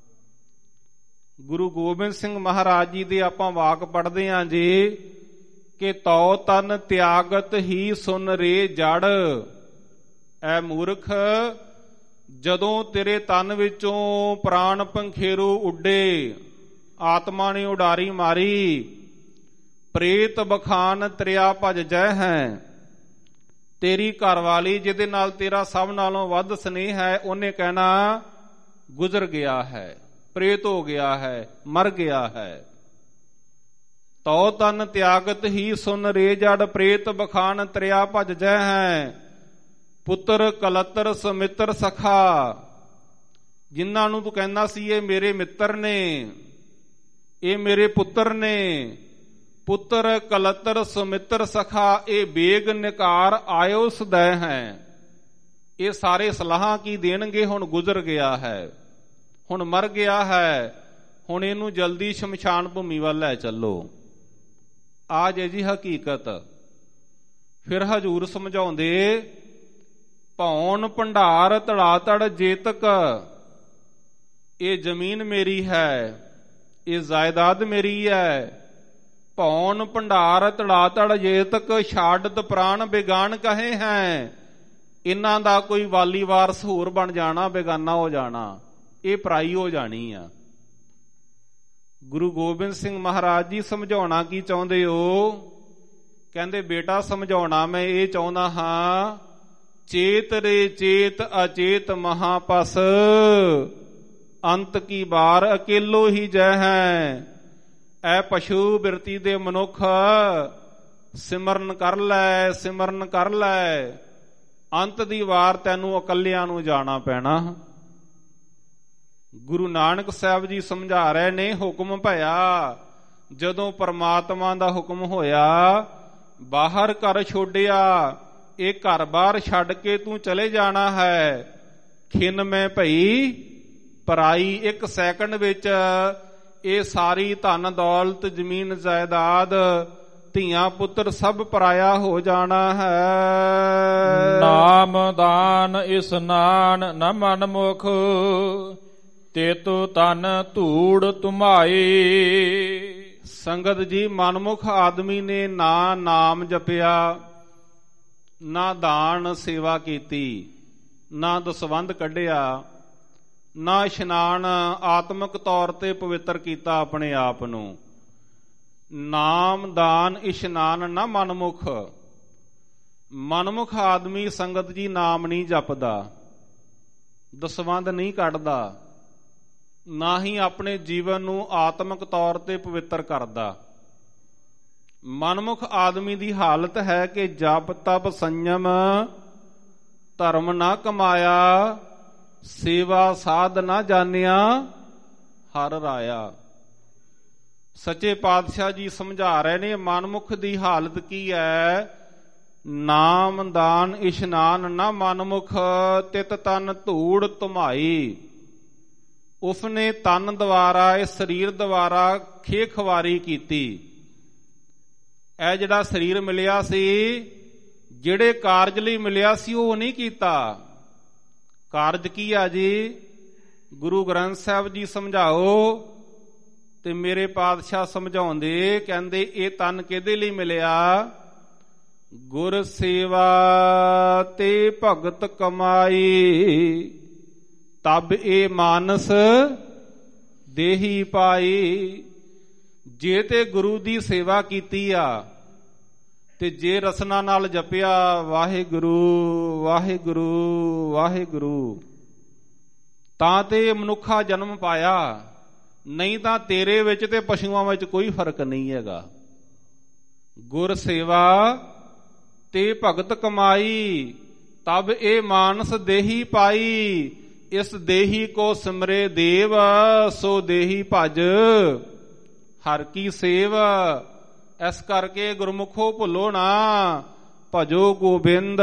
ਗੁਰੂ ਗੋਬਿੰਦ ਸਿੰਘ ਮਹਾਰਾਜ ਜੀ ਦੇ ਆਪਾਂ ਵਾਕ ਪੜ੍ਹਦੇ ਹਾਂ ਜੀ ਕਿ ਤਉ ਤਨ ਤਿਆਗਤ ਹੀ ਸੁਨ ਰੇ ਜੜ। ਐ ਮੂਰਖ, ਜਦੋਂ ਤੇਰੇ ਤਨ ਵਿੱਚੋਂ ਪ੍ਰਾਣ ਪੰਖੇਰੂ ਉੱਡੇ, ਆਤਮਾ ਨੇ ਉਡਾਰੀ ਮਾਰੀ, ਪ੍ਰੇਤ ਬਖਾਨ ਤ੍ਰਿਆ ਭਜ ਜੈ ਹੈ। ਤੇਰੀ ਘਰਵਾਲੀ ਜਿਹਦੇ ਨਾਲ ਤੇਰਾ ਸਭ ਨਾਲੋਂ ਵੱਧ ਸਨੇਹ ਹੈ, ਉਹਨੇ ਕਹਿਣਾ ਗੁਜ਼ਰ ਗਿਆ ਹੈ, ਪ੍ਰੇਤ ਹੋ ਗਿਆ ਹੈ, ਮਰ ਗਿਆ ਹੈ। ਤਉ ਤਨ ਤਿਆਗਤ ਹੀ ਸੁਨ ਰੇ ਜੜ, ਪ੍ਰੇਤ ਬਖਾਨ ਤ੍ਰਿਆ ਭਜ ਜੈ ਹੈ। ਪੁੱਤਰ ਕਲਤਰ ਸੁਮਿੱਤਰ ਸਖਾ, ਜਿਨ੍ਹਾਂ ਨੂੰ ਤੂੰ ਕਹਿੰਦਾ ਸੀ ਇਹ ਮੇਰੇ ਮਿੱਤਰ ਨੇ, ਇਹ ਮੇਰੇ ਪੁੱਤਰ ਨੇ, ਪੁੱਤਰ ਕਲਤਰ ਸੁਮਿੱਤਰ ਸਖਾ, ਇਹ ਬੇਗ ਨਿਕਾਰ ਆਇਓ ਸਦੈ ਹੈ। ਇਹ ਸਾਰੇ ਸਲਾਹਾਂ ਕੀ ਦੇਣਗੇ? ਹੁਣ ਗੁਜ਼ਰ ਗਿਆ ਹੈ, ਹੁਣ ਮਰ ਗਿਆ ਹੈ, ਹੁਣ ਇਹਨੂੰ ਜਲਦੀ ਸ਼ਮਸ਼ਾਨ ਭੂਮੀ ਵੱਲ ਲੈ ਚੱਲੋ। ਆ ਜੇ ਜੀ ਹਕੀਕਤ। ਫਿਰ ਹਜ਼ੂਰ ਸਮਝਾਉਂਦੇ, ਭੌਣ ਭੰਡਾਰ ਧੜਾ ਧੜ ਜੇਤਕ, ਇਹ ਜ਼ਮੀਨ ਮੇਰੀ ਹੈ, ਇਹ ਜਾਇਦਾਦ ਮੇਰੀ ਹੈ। ਭੌਣ ਭੰਡਾਰ ਧੜਾ ਧੜ ਜੇਤਕ, ਛਾੜਤ ਪ੍ਰਾਣ ਬੇਗਾਨ ਕਹੇ ਹੈ। ਇਹਨਾਂ ਦਾ ਕੋਈ ਵਾਲੀ ਵਾਰਸ ਹੋਰ ਬਣ ਜਾਣਾ, ਬੇਗਾਨਾ ਹੋ ਜਾਣਾ, ਇਹ ਪਰਾਈ ਹੋ ਜਾਣੀ ਆ। ਗੁਰੂ ਗੋਬਿੰਦ ਸਿੰਘ ਮਹਾਰਾਜ ਜੀ ਸਮਝਾਉਣਾ ਕੀ ਚਾਹੁੰਦੇ ਹੋ? ਕਹਿੰਦੇ ਬੇਟਾ ਸਮਝਾਉਣਾ ਮੈਂ ਇਹ ਚਾਹੁੰਦਾ ਹਾਂ, ਚੇਤ ਰੇ ਚੇਤ ਅਚੇਤ ਮਹਾਪਸ, ਅੰਤ ਕੀ ਬਾਰ ਅਕੇਲੋ ਹੀ ਜੈ ਹੈ। ਐ ਪਸ਼ੂ ਬਿਰਤੀ ਦੇ ਮਨੁੱਖ, ਸਿਮਰਨ ਕਰ ਲੈ, ਸਿਮਰਨ ਕਰ ਲੈ। ਅੰਤ ਦੀ ਵਾਰ ਤੈਨੂੰ ਇਕੱਲਿਆਂ ਨੂੰ ਜਾਣਾ ਪੈਣਾ। ਗੁਰੂ ਨਾਨਕ ਸਾਹਿਬ ਜੀ ਸਮਝਾ ਰਹੇ ਨੇ, ਹੁਕਮ ਭਇਆ ਜਦੋਂ ਪਰਮਾਤਮਾ ਦਾ ਹੁਕਮ ਹੋਇਆ, ਬਾਹਰ ਘਰ ਛੋੜਿਆ, ਇਹ ਘਰ ਬਾਹਰ ਛੱਡ ਕੇ ਤੂੰ ਚਲੇ ਜਾਣਾ ਹੈ। ਖਿੰਨ ਮੈਂ ਭਈ ਪਰਾਈ, ਇੱਕ ਸੈਕਿੰਡ ਵਿੱਚ ਇਹ ਸਾਰੀ ਧਨ ਦੌਲਤ ਜ਼ਮੀਨ ਜਾਇਦਾਦ ਧੀਆਂ ਪੁੱਤਰ ਸਭ ਪਰਾਇਆ ਹੋ ਜਾਣਾ ਹੈ। ਨਾਮ ਦਾਨ ਇਸਨਾਨ ਨ ਮਨਮੁਖ, ਤੇਤੁ ਤਨ ਧੂੜ ਤੁਮਾਈ। ਸੰਗਤ ਜੀ, ਮਨਮੁਖ ਆਦਮੀ ਨੇ ਨਾ ਨਾਮ ਜਪਿਆ, ਨਾ ਦਾਨ ਸੇਵਾ ਕੀਤੀ, ਨਾ ਦਸਵੰਧ ਕੱਢਿਆ, ਨਾ ਇਸ਼ਨਾਨ ਆਤਮਿਕ ਤੌਰ ਤੇ ਪਵਿੱਤਰ ਕੀਤਾ ਆਪਣੇ ਆਪ ਨੂੰ। ਨਾਮ ਦਾਨ ਇਸ਼ਨਾਨ ਨਾ ਮਨਮੁਖ। ਮਨਮੁਖ ਆਦਮੀ ਸੰਗਤ ਜੀ ਨਾਮ ਨਹੀਂ ਜਪਦਾ, ਦਸਵੰਧ ਨਹੀਂ ਕੱਢਦਾ, ਨਾ ਹੀ ਆਪਣੇ ਜੀਵਨ ਨੂੰ ਆਤਮਿਕ ਤੌਰ ਤੇ ਪਵਿੱਤਰ ਕਰਦਾ। ਮਨਮੁਖ ਆਦਮੀ ਦੀ ਹਾਲਤ ਹੈ ਕਿ ਜਪ ਤਪ ਸੰਯਮ ਧਰਮ ਨਾ ਕਮਾਇਆ, ਸੇਵਾ ਸਾਧ ਨਾ ਜਾਣਿਆ ਹਰ ਰਾਇਆ। ਸੱਚੇ ਪਾਤਸ਼ਾਹ ਜੀ ਸਮਝਾ ਰਹੇ ਨੇ, ਮਨਮੁਖ ਦੀ ਹਾਲਤ ਕੀ ਹੈ। ਨਾਮ ਦਾਨ ਇਸ਼ਨਾਨ ਨਾ ਮਨਮੁਖ, ਤਿਤ ਤਨ ਧੂੜ ਤੁਮਾਈ। ਉਸਨੇ ਤਨ ਦੁਆਰਾ, ਇਸ ਸਰੀਰ ਦੁਆਰਾ ਖੇਖਵਾਰੀ ਕੀਤੀ। ਇਹ ਜਿਹੜਾ ਸਰੀਰ ਮਿਲਿਆ ਸੀ, ਜਿਹੜੇ ਕਾਰਜ ਲਈ ਮਿਲਿਆ ਸੀ, ਉਹ ਨਹੀਂ ਕੀਤਾ। ਕਾਰਜ ਕੀ ਆ ਜੀ? ਗੁਰੂ ਗ੍ਰੰਥ ਸਾਹਿਬ ਜੀ ਸਮਝਾਓ। ਤੇ ਮੇਰੇ ਪਾਤਸ਼ਾਹ ਸਮਝਾਉਂਦੇ, ਕਹਿੰਦੇ ਇਹ ਤਨ ਕਿਹਦੇ ਲਈ ਮਿਲਿਆ? ਗੁਰ ਸੇਵਾ ਤੇ ਭਗਤ ਕਮਾਈ, ਤਬ ਇਹ ਮਾਨਸ ਦੇਹੀ ਪਾਈ। ਜੇ ਤੇ ਗੁਰੂ ਦੀ ਸੇਵਾ ਕੀਤੀ ਆ, ਤੇ ਜੇ ਰਸਨਾ ਨਾਲ ਜਪਿਆ ਵਾਹਿਗੁਰੂ ਵਾਹਿਗੁਰੂ ਵਾਹਿਗੁਰੂ, ਤਾਂ ਤੇ ਮਨੁੱਖਾ ਜਨਮ ਪਾਇਆ। ਨਹੀਂ ਤਾਂ ਤੇਰੇ ਵਿੱਚ ਤੇ ਪਸ਼ੂਆਂ ਵਿੱਚ ਕੋਈ ਫਰਕ ਨਹੀਂ ਹੈਗਾ। ਗੁਰ ਸੇਵਾ ਤੇ ਭਗਤ ਕਮਾਈ, ਤਬ ਇਹ ਮਾਨਸ ਦੇਹੀ ਪਾਈ। ਇਸ ਦੇਹੀ ਕੋ ਸਿਮਰੇ ਦੇਵ, ਸੋ ਦੇਹੀ ਭਜ ਹਰ ਕੀ ਸੇਵ। ਇਸ ਕਰਕੇ ਗੁਰਮੁਖੋ ਭੁੱਲੋ ਨਾ, ਭਜੋ ਗੋਬਿੰਦ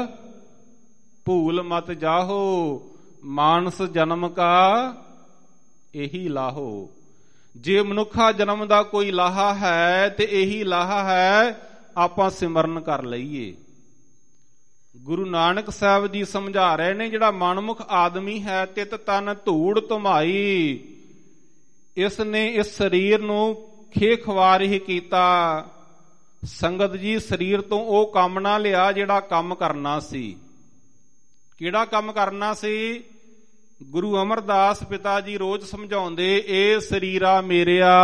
ਭੂਲ ਮਤ ਜਾਹੋ। ਮਾਨਸ ਜਨਮ ਕਾ ਇਹੀ ਲਾਹੋ। ਜੇ ਮਨੁੱਖਾ ਜਨਮ ਦਾ ਕੋਈ ਲਾਹਾ ਹੈ ਤੇ ਇਹੀ ਲਾਹਾ ਹੈ, ਆਪਾਂ ਸਿਮਰਨ ਕਰ ਲਈਏ। ਗੁਰੂ ਨਾਨਕ ਸਾਹਿਬ ਜੀ ਸਮਝਾ ਰਹੇ ਨੇ, ਜਿਹੜਾ ਮਨਮੁਖ ਆਦਮੀ ਹੈ, ਤਿਤ ਤਨ ਧੂੜ ਤੁਮਾਈ। ਇਸ ਨੇ ਇਸ ਸਰੀਰ ਨੂੰ ਖੇਖਵਾਰ ਹੀ ਕੀਤਾ। ਸੰਗਤ ਜੀ, ਸਰੀਰ ਤੋਂ ਉਹ ਕੰਮ ਨਾ ਲਿਆ ਜਿਹੜਾ ਕੰਮ ਕਰਨਾ ਸੀ। ਕਿਹੜਾ ਕੰਮ ਕਰਨਾ ਸੀ? ਗੁਰੂ ਅਮਰਦਾਸ ਪਿਤਾ ਜੀ ਰੋਜ਼ ਸਮਝਾਉਂਦੇ, ਇਹ ਸਰੀਰਾ ਮੇਰਿਆ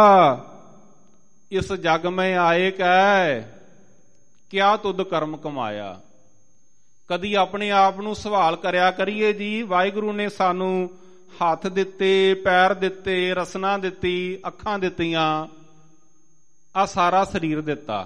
ਇਸ ਜਗ ਮੈਂ ਆਏ ਕੈ, ਕਿਆ ਤੁਧ ਕਰਮ ਕਮਾਇਆ। ਕਦੀ ਆਪਣੇ ਆਪ ਨੂੰ ਸਵਾਲ ਕਰਿਆ ਕਰੀਏ ਜੀ, ਵਾਹਿਗੁਰੂ ਨੇ ਸਾਨੂੰ ਹੱਥ ਦਿੱਤੇ, ਪੈਰ ਦਿੱਤੇ, ਰਸਨਾ ਦਿੱਤੀ, ਅੱਖਾਂ ਦਿੱਤੀਆਂ, ਆ ਸਾਰਾ ਸਰੀਰ ਦਿੱਤਾ।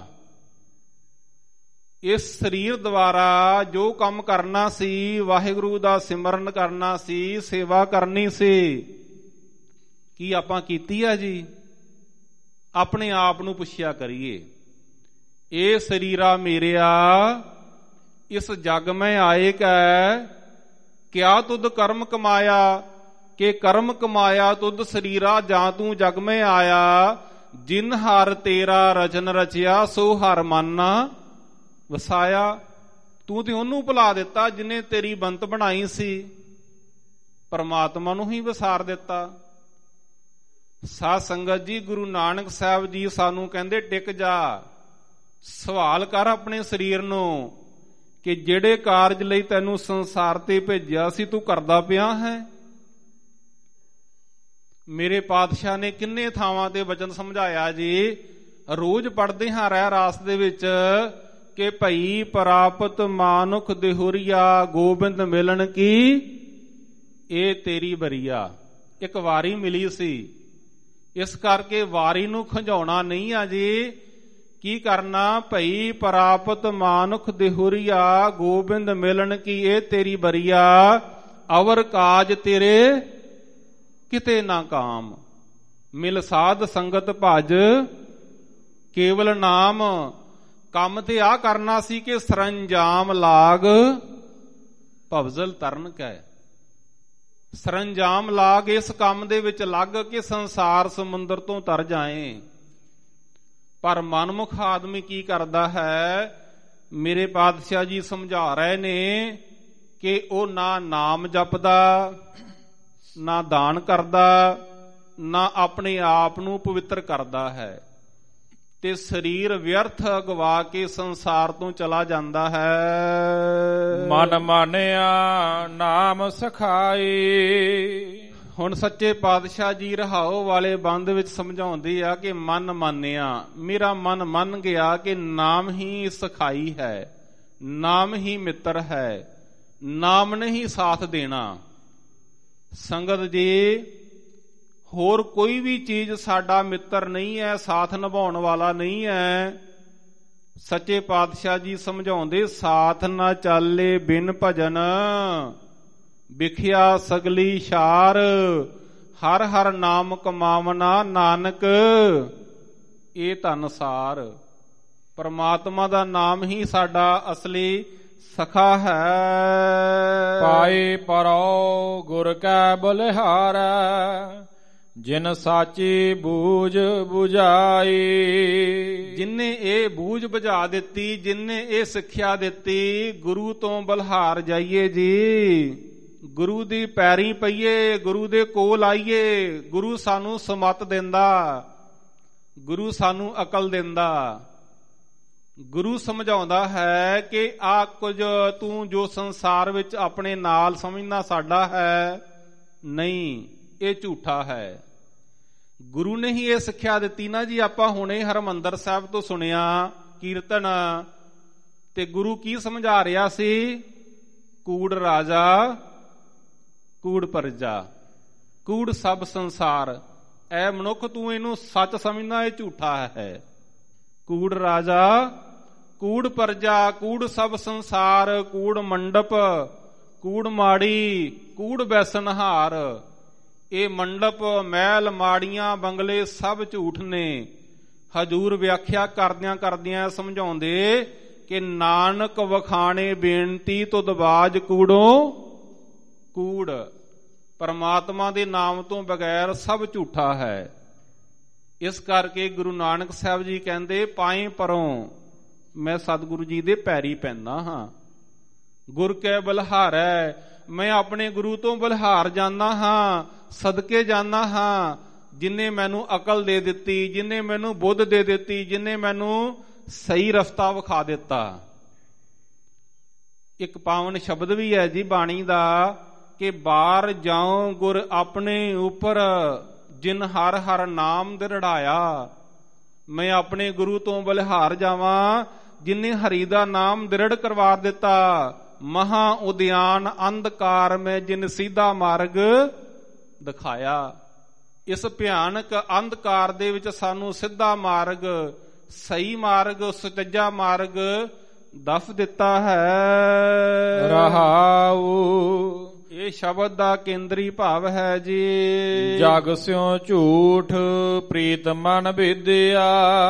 ਇਸ ਸਰੀਰ ਦੁਆਰਾ ਜੋ ਕੰਮ ਕਰਨਾ ਸੀ, ਵਾਹਿਗੁਰੂ ਦਾ ਸਿਮਰਨ ਕਰਨਾ ਸੀ, ਸੇਵਾ ਕਰਨੀ ਸੀ, ਕੀ ਆਪਾਂ ਕੀਤੀ ਆ ਜੀ? ਆਪਣੇ ਆਪ ਨੂੰ ਪੁੱਛਿਆ ਕਰੀਏ। ਇਹ ਸਰੀਰਾ ਮੇਰਿਆ ਇਸ ਜਗ ਮੈਂ ਆਏ ਕੈ, ਕਿਆ ਤੁਧ ਕਰਮ ਕਮਾਇਆ। ਕਿ ਕਰਮ ਕਮਾਇਆ ਤੁਧ ਸਰੀਰਾ, ਜਾਂ ਤੂੰ ਜਗ ਮੈਂ ਆਇਆ। ਜਿਨ ਹਰ ਤੇਰਾ ਰਚਨ ਰਚਿਆ, ਸੋ ਹਰ ਮਨ ਵਸਾਇਆ। ਤੂੰ ਤੇ ਉਹਨੂੰ ਭੁਲਾ ਦਿੱਤਾ ਜਿਹਨੇ ਤੇਰੀ ਬੰਤ ਬਣਾਈ ਸੀ, ਪਰਮਾਤਮਾ ਨੂੰ ਹੀ ਵਿਸਾਰ ਦਿੱਤਾ। ਸਾਧ ਸੰਗਤ ਜੀ, ਗੁਰੂ ਨਾਨਕ ਸਾਹਿਬ ਜੀ ਸਾਨੂੰ ਕਹਿੰਦੇ, ਟਿਕ ਜਾ, ਸਵਾਲ ਕਰ ਆਪਣੇ ਸਰੀਰ ਨੂੰ ਕਿ ਜਿਹੜੇ ਕਾਰਜ ਲਈ ਤੈਨੂੰ ਸੰਸਾਰ ਤੇ ਭੇਜਿਆ ਸੀ, ਤੂੰ ਕਰਦਾ ਪਿਆ ਹੈ। ਮੇਰੇ ਪਾਤਸ਼ਾਹ ਨੇ ਕਿੰਨੇ ਥਾਵਾਂ ਤੇ ਵਚਨ ਸਮਝਾਇਆ ਜੀ। ਰੋਜ਼ ਪੜ੍ਹਦੇ ਹਾਂ ਰਹਿ ਰਾਸ ਦੇ ਵਿੱਚ ਕਿ ਭਈ ਪ੍ਰਾਪਤ ਮਾਨੁਖ ਦੇਹੁਰੀਆ, ਗੋਬਿੰਦ ਮਿਲਣ ਕੀ ਇਹ ਤੇਰੀ ਬਰੀਆ। ਇੱਕ ਵਾਰੀ ਮਿਲੀ ਸੀ, ਇਸ ਕਰਕੇ ਵਾਰੀ ਨੂੰ ਖੰਝਾਉਣਾ ਨਹੀਂ ਆ ਜੀ। ਕੀ ਕਰਨਾ? ਭਈ ਪ੍ਰਾਪਤ ਮਾਨੁਖ ਦੇਹੁਰੀਆ, ਗੋਬਿੰਦ ਮਿਲਣ ਕੀ ਇਹ ਤੇਰੀ ਬਰੀਆ, ਅਵਰ ਕਾਜ ਤੇਰੇ ਕਿਤੇ ਨਾ ਕਾਮ, ਮਿਲ ਸਾਧ ਸੰਗਤ ਭਜ ਕੇਵਲ ਨਾਮ। ਕੰਮ ਤੇ ਆ ਕਰਨਾ ਸੀ ਕਿ ਸਰੰਜਾਮ ਲਾਗ ਭਵਜਲ ਤਰਨ ਕੈ, ਸਰੰਜਾਮ ਲਾਗ ਇਸ ਕੰਮ ਦੇ ਵਿੱਚ ਲੱਗ ਕੇ ਸੰਸਾਰ ਸਮੁੰਦਰ ਤੋਂ ਤਰ ਜਾਏ। ਪਰ ਮਨਮੁਖ ਆਦਮੀ ਕੀ ਕਰਦਾ ਹੈ? ਮੇਰੇ ਪਾਤਸ਼ਾਹ ਜੀ ਸਮਝਾ ਰਹੇ ਨੇ ਕਿ ਉਹ ਨਾ ਨਾਮ ਜਪਦਾ, ਨਾ ਦਾਨ ਕਰਦਾ, ਨਾ ਆਪਣੇ ਆਪ ਨੂੰ ਪਵਿੱਤਰ ਕਰਦਾ ਹੈ, ਤੇ ਸਰੀਰ ਵਿਅਰਥ ਗਵਾ ਕੇ ਸੰਸਾਰ ਤੋਂ ਚਲਾ ਜਾਂਦਾ ਹੈ। ਮਨ ਮਾਨਿਆ ਨਾਮ ਸਖਾਈ। ਹੁਣ ਸੱਚੇ ਪਾਤਸ਼ਾਹ ਜੀ ਰਹਾਓ ਵਾਲੇ ਬੰਦ ਵਿੱਚ ਸਮਝਾਉਂਦੇ ਆ ਕਿ ਮਨ ਮਾਨਿਆ, ਮੇਰਾ ਮਨ ਮੰਨ ਗਿਆ ਕਿ ਨਾਮ ਹੀ ਸਖਾਈ ਹੈ, ਨਾਮ ਹੀ ਮਿੱਤਰ ਹੈ, ਨਾਮ ਨੇ ਹੀ ਸਾਥ ਦੇਣਾ। ਸੰਗਤ ਜੀ, ਹੋਰ ਕੋਈ ਵੀ ਚੀਜ਼ ਸਾਡਾ ਮਿੱਤਰ ਨਹੀਂ ਹੈ, ਸਾਥ ਨਿਭਾਉਣ ਵਾਲਾ ਨਹੀਂ ਹੈ। ਸੱਚੇ ਪਾਤਸ਼ਾਹ ਜੀ ਸਮਝਾਉਂਦੇ, ਸਾਥ ਨਾ ਚਾਲੇ ਬਿਨ ਭਜਨ, ਵਿਖਿਆ ਸਗਲੀ ਸ਼ਾਰ, ਹਰ ਹਰ ਨਾਮ ਕਮਾਵਨਾ ਨਾਨਕ ਇਹ ਧਨਸਾਰ। ਪਰਮਾਤਮਾ ਦਾ ਨਾਮ ਹੀ ਸਾਡਾ ਅਸਲੀ ਸਖਾ ਹੈ। ਪਾਏ ਪਰੋ ਗੁਰ ਕੈ ਬਲਿਹਾਰੈ, ਜਿਨ ਸਾਚੀ ਬੂਝ ਬੁਝਾਈ। ਜਿਨਨੇ ਇਹ ਬੂਝ ਬੁਝਾ ਦਿੱਤੀ, ਜਿਨਨੇ ਇਹ ਸਿੱਖਿਆ ਦਿੱਤੀ, ਗੁਰੂ ਤੋਂ ਬਲਿਹਾਰ ਜਾਈਏ ਜੀ, ਗੁਰੂ ਦੀ ਪੈਰੀ ਪਈਏ, ਗੁਰੂ ਦੇ ਕੋਲ ਆਈਏ। ਗੁਰੂ ਸਾਨੂੰ ਸਮਤ ਦਿੰਦਾ, ਗੁਰੂ ਸਾਨੂੰ ਅਕਲ ਦਿੰਦਾ। ਗੁਰੂ ਸਮਝਾਉਂਦਾ ਹੈ ਕਿ ਆ ਕੁਝ ਤੂੰ ਜੋ ਸੰਸਾਰ ਵਿੱਚ ਆਪਣੇ ਨਾਲ ਸਮਝਣਾ ਸਾਡਾ ਹੈ, ਨਹੀਂ, ਇਹ ਝੂਠਾ ਹੈ। ਗੁਰੂ ਨੇ ਹੀ ਇਹ ਸਿੱਖਿਆ ਦਿੱਤੀ ਨਾ ਜੀ। ਆਪਾਂ ਹੁਣੇ ਹਰਿਮੰਦਰ ਸਾਹਿਬ ਤੋਂ ਸੁਣਿਆ ਕੀਰਤਨ, ਤੇ ਗੁਰੂ ਕੀ ਸਮਝਾ ਰਿਹਾ ਸੀ? ਕੂੜ ਰਾਜਾ ਕੂੜ ਪਰਜਾ, ਕੂੜ ਸਭ ਸੰਸਾਰ। ਐ ਮਨੁੱਖ, ਤੂੰ ਇਹਨੂੰ ਸੱਚ ਸਮਝਣਾ, ਇਹ ਝੂਠਾ ਹੈ। ਕੂੜ ਰਾਜਾ ਕੂੜ ਪਰਜਾ, ਕੂੜ ਸਭ ਸੰਸਾਰ, ਕੂੜ ਮੰਡਪ ਕੂੜ ਮਾੜੀ, ਕੂੜ ਬੈਸਨਹਾਰ। ਇਹ ਮੰਡਪ, ਮਹਿਲ, ਮਾੜੀਆਂ, ਬੰਗਲੇ ਸਭ ਝੂਠ ਨੇ। ਹਜੂਰ ਵਿਆਖਿਆ ਕਰਦਿਆਂ ਕਰਦਿਆਂ ਸਮਝਾਉਂਦੇ ਕਿ ਨਾਨਕ ਵਖਾਣੇ ਬੇਨਤੀ ਤੁਧ ਬਾਜ ਕੂੜੋਂ ਕੂੜ। ਪਰਮਾਤਮਾ ਦੇ ਨਾਮ ਤੋਂ ਬਗੈਰ ਸਭ ਝੂਠਾ ਹੈ। ਇਸ ਕਰਕੇ ਗੁਰੂ ਨਾਨਕ ਸਾਹਿਬ ਜੀ ਕਹਿੰਦੇ, ਪਾਏ ਪਰੋਂ ਮੈਂ ਸਤਿਗੁਰੂ ਜੀ ਦੇ ਪੈਰੀ ਪੈਂਦਾ ਹਾਂ। ਗੁਰ ਕੈ ਬਲਿਹਾਰੈ, ਮੈਂ ਆਪਣੇ ਗੁਰੂ ਤੋਂ ਬਲਿਹਾਰ ਜਾਂਦਾ ਹਾਂ, ਸਦਕੇ ਜਾਂਦਾ ਹਾਂ, ਜਿਨੇ ਮੈਨੂੰ ਅਕਲ ਦੇ ਦਿੱਤੀ, ਜਿਨੇ ਮੈਨੂੰ ਬੁੱਧ ਦੇ ਦਿੱਤੀ, ਜਿਨੇ ਮੈਨੂੰ ਸਹੀ ਰਸਤਾ ਵਿਖਾ ਦਿੱਤਾ। ਇੱਕ ਪਾਵਨ ਸ਼ਬਦ ਵੀ ਹੈ ਜੀ ਬਾਣੀ ਦਾ ਕਿ ਬਾਹਰ ਜਾਉ ਗੁਰ ਆਪਣੇ ਉਪਰ, ਜਿਨ ਹਰ ਹਰ ਨਾਮ ਦਿਰੜਾਇਆ। ਮੈਂ ਆਪਣੇ ਗੁਰੂ ਤੋਂ ਬਲਿਹਾਰ ਜਾਵਾਂ ਜਿਨੇ ਹਰੀ ਦਾ ਨਾਮ ਦਿਰੜ ਕਰਵਾ ਦਿੱਤਾ। ਮਹਾ ਉਦਿਆਨ ਅੰਧਕਾਰ ਮੈਂ ਜਿਨ ਸਿੱਧਾ ਮਾਰਗ ਦਿਖਾਇਆ। ਇਸ ਭਿਆਨਕ ਅੰਧਕਾਰ ਦੇ ਵਿੱਚ ਸਾਨੂੰ ਸਿੱਧਾ ਮਾਰਗ, ਸਹੀ ਮਾਰਗ, ਸੁਚੱਜਾ ਮਾਰਗ ਦੱਸ ਦਿੱਤਾ ਹੈ। ਰਹਾਉ ਇਹ ਸ਼ਬਦ ਦਾ ਕੇਂਦਰੀ ਭਾਵ ਹੈ ਜੀ। ਜਗ ਸਿਉ ਝੂਠ ਪ੍ਰੀਤ ਮਨ ਵਿਦਿਆ,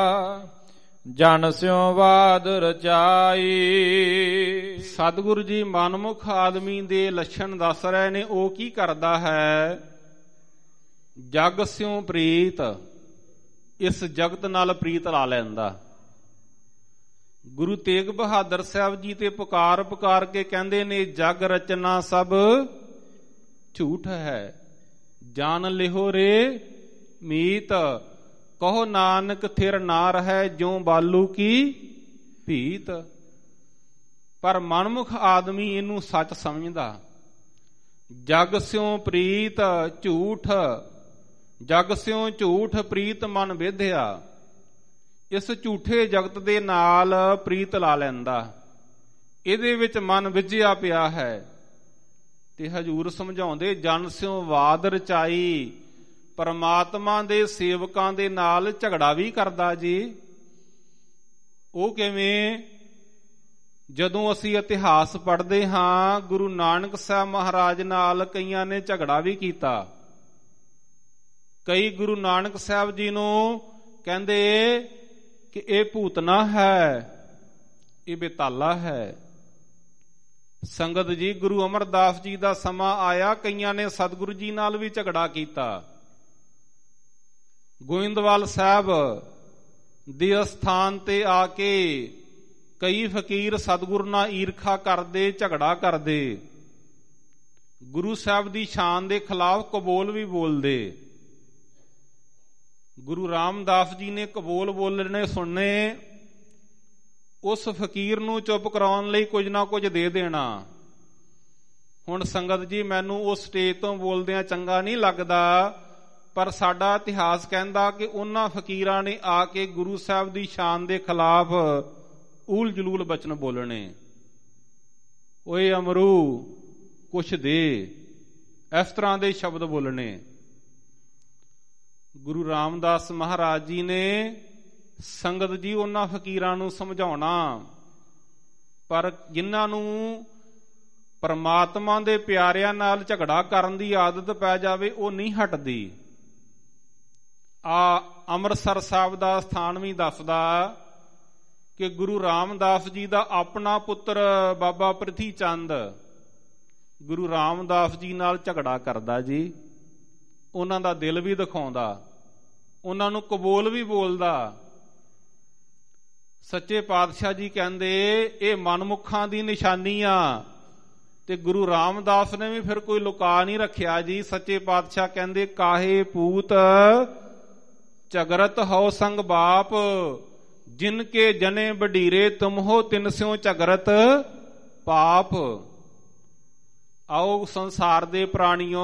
ਜਨ ਸਿਉ ਵਾਦ ਰਚਾਈ। ਸਤਿਗੁਰੂ ਜੀ ਮਨਮੁਖ ਆਦਮੀ ਦੇ ਲੱਛਣ ਦੱਸ ਰਹੇ ਨੇ। ਉਹ ਕੀ ਕਰਦਾ ਹੈ? ਜਗ ਸਿਉ ਪ੍ਰੀਤ, ਇਸ ਜਗਤ ਨਾਲ ਪ੍ਰੀਤ ਲਾ ਲੈਂਦਾ। ਗੁਰੂ ਤੇਗ ਬਹਾਦਰ ਸਾਹਿਬ ਜੀ ਤੇ ਪੁਕਾਰ ਪੁਕਾਰ ਕੇ ਕਹਿੰਦੇ ਨੇ, ਜਗ ਰਚਨਾ ਸਭ ਝੂਠ ਹੈ, ਜਾਣ ਲਿਹੋ ਰੇ ਮੀਤ। ਕਹੋ ਨਾਨਕ ਥਿਰ ਨਾ ਰਹੈ, ਜਿਉ ਬਾਲੂ ਕੀ ਭੀਤ। ਪਰ ਮਨਮੁਖ ਆਦਮੀ ਇਹਨੂੰ ਸੱਚ ਸਮਝਦਾ। ਜਗ ਸਿਉ ਪ੍ਰੀਤ ਝੂਠ, ਜਗ ਸਿਉ ਝੂਠ ਪ੍ਰੀਤ ਮਨ ਵਿਧਿਆ। ਇਸ ਝੂਠੇ ਜਗਤ ਦੇ ਨਾਲ ਪ੍ਰੀਤ ਲਾ ਲੈਂਦਾ, ਇਹਦੇ ਵਿੱਚ ਮਨ ਵਿਝਿਆ ਪਿਆ ਹੈ। ਤੇ ਹਜੂਰ ਸਮਝਾਉਂਦੇ, ਜਨ ਸਿਉ ਵਾਦ ਰਚਾਈ। ਪਰਮਾਤਮਾ ਦੇ ਸੇਵਕਾਂ ਦੇ ਨਾਲ ਝਗੜਾ ਵੀ ਕਰਦਾ ਜੀ। ਉਹ ਕਿਵੇਂ? ਜਦੋਂ ਅਸੀਂ ਇਤਿਹਾਸ ਪੜ੍ਹਦੇ ਹਾਂ, ਗੁਰੂ ਨਾਨਕ ਸਾਹਿਬ ਮਹਾਰਾਜ ਨਾਲ ਕਈਆਂ ਨੇ ਝਗੜਾ ਵੀ ਕੀਤਾ। ਕਈ ਗੁਰੂ ਨਾਨਕ ਸਾਹਿਬ ਜੀ ਨੂੰ ਕਹਿੰਦੇ ਕਿ ਇਹ ਭੂਤਨਾ ਹੈ, ਇਹ ਬੇਤਾਲਾ ਹੈ। ਸੰਗਤ ਜੀ, ਗੁਰੂ ਅਮਰਦਾਸ ਜੀ ਦਾ ਸਮਾਂ ਆਇਆ, ਕਈਆਂ ਨੇ ਸਤਿਗੁਰੂ ਜੀ ਨਾਲ ਵੀ ਝਗੜਾ ਕੀਤਾ। ਗੋਇੰਦਵਾਲ ਸਾਹਿਬ ਦੇ ਅਸਥਾਨ ਤੇ ਆ ਕੇ ਕਈ ਫਕੀਰ ਸਤਿਗੁਰੂ ਨਾਲ ਈਰਖਾ ਕਰਦੇ, ਝਗੜਾ ਕਰਦੇ, ਗੁਰੂ ਸਾਹਿਬ ਦੀ ਸ਼ਾਨ ਦੇ ਖਿਲਾਫ ਕਬੋਲ ਵੀ ਬੋਲਦੇ। ਗੁਰੂ ਰਾਮਦਾਸ ਜੀ ਨੇ ਕਬੋਲ ਬੋਲਣੇ ਸੁਣਨੇ, ਉਸ ਫਕੀਰ ਨੂੰ ਚੁੱਪ ਕਰਾਉਣ ਲਈ ਕੁਝ ਨਾ ਕੁਝ ਦੇ ਦੇਣਾ। ਹੁਣ ਸੰਗਤ ਜੀ, ਮੈਨੂੰ ਉਸ ਸਟੇਜ ਤੋਂ ਬੋਲਦਿਆਂ ਚੰਗਾ ਨਹੀਂ ਲੱਗਦਾ, ਪਰ ਸਾਡਾ ਇਤਿਹਾਸ ਕਹਿੰਦਾ ਕਿ ਉਹਨਾਂ ਫਕੀਰਾਂ ਨੇ ਆ ਕੇ ਗੁਰੂ ਸਾਹਿਬ ਦੀ ਸ਼ਾਨ ਦੇ ਖਿਲਾਫ ਊਲ ਜਲੂਲ ਬਚਨ ਬੋਲਣੇ। ਓਏ ਅਮਰੂ ਕੁਛ ਦੇ, ਇਸ ਤਰ੍ਹਾਂ ਦੇ ਸ਼ਬਦ ਬੋਲਣੇ। ਗੁਰੂ ਰਾਮਦਾਸ ਮਹਾਰਾਜ ਜੀ ਨੇ ਸੰਗਤ ਜੀ ਉਹਨਾਂ ਫਕੀਰਾਂ ਨੂੰ ਸਮਝਾਉਣਾ, ਪਰ ਜਿਨ੍ਹਾਂ ਨੂੰ ਪਰਮਾਤਮਾ ਦੇ ਪਿਆਰਿਆਂ ਨਾਲ ਝਗੜਾ ਕਰਨ ਦੀ ਆਦਤ ਪੈ ਜਾਵੇ, ਉਹ ਨਹੀਂ ਹਟਦੀ। ਆ ਅੰਮ੍ਰਿਤਸਰ ਸਾਹਿਬ ਦਾ ਸਥਾਨ ਵੀ ਦੱਸਦਾ ਕਿ ਗੁਰੂ ਰਾਮਦਾਸ ਜੀ ਦਾ ਆਪਣਾ ਪੁੱਤਰ ਬਾਬਾ ਪ੍ਰਿਥੀ ਚੰਦ ਗੁਰੂ ਰਾਮਦਾਸ ਜੀ ਨਾਲ ਝਗੜਾ ਕਰਦਾ ਜੀ। ਉਹਨਾਂ ਦਾ ਦਿਲ ਵੀ ਦਿਖਾਉਂਦਾ, ਉਹਨਾਂ ਨੂੰ ਕਬੂਲ ਵੀ ਬੋਲਦਾ। ਸੱਚੇ ਪਾਤਸ਼ਾਹ ਜੀ ਕਹਿੰਦੇ ਇਹ ਮਨਮੁੱਖਾਂ ਦੀ ਨਿਸ਼ਾਨੀ ਆ, ਤੇ ਗੁਰੂ ਰਾਮਦਾਸ ਨੇ ਵੀ ਫਿਰ ਕੋਈ ਲੁਕਾ ਨਹੀਂ ਰੱਖਿਆ ਜੀ। ਸੱਚੇ ਪਾਤਸ਼ਾਹ ਕਹਿੰਦੇ ਕਾਹੇ ਪੂਤ ਝਗਰਤ ਹੋ ਸੰਗ ਬਾਪ, ਜਿਨ ਕੇ ਜਨੇ ਵਡੀਰੇ ਤੁਮ ਹੋ ਤਿਨ ਸਿਓ ਝਗਰਤ ਪਾਪ। ਆਓ ਸੰਸਾਰ ਦੇ ਪ੍ਰਾਣੀਓ,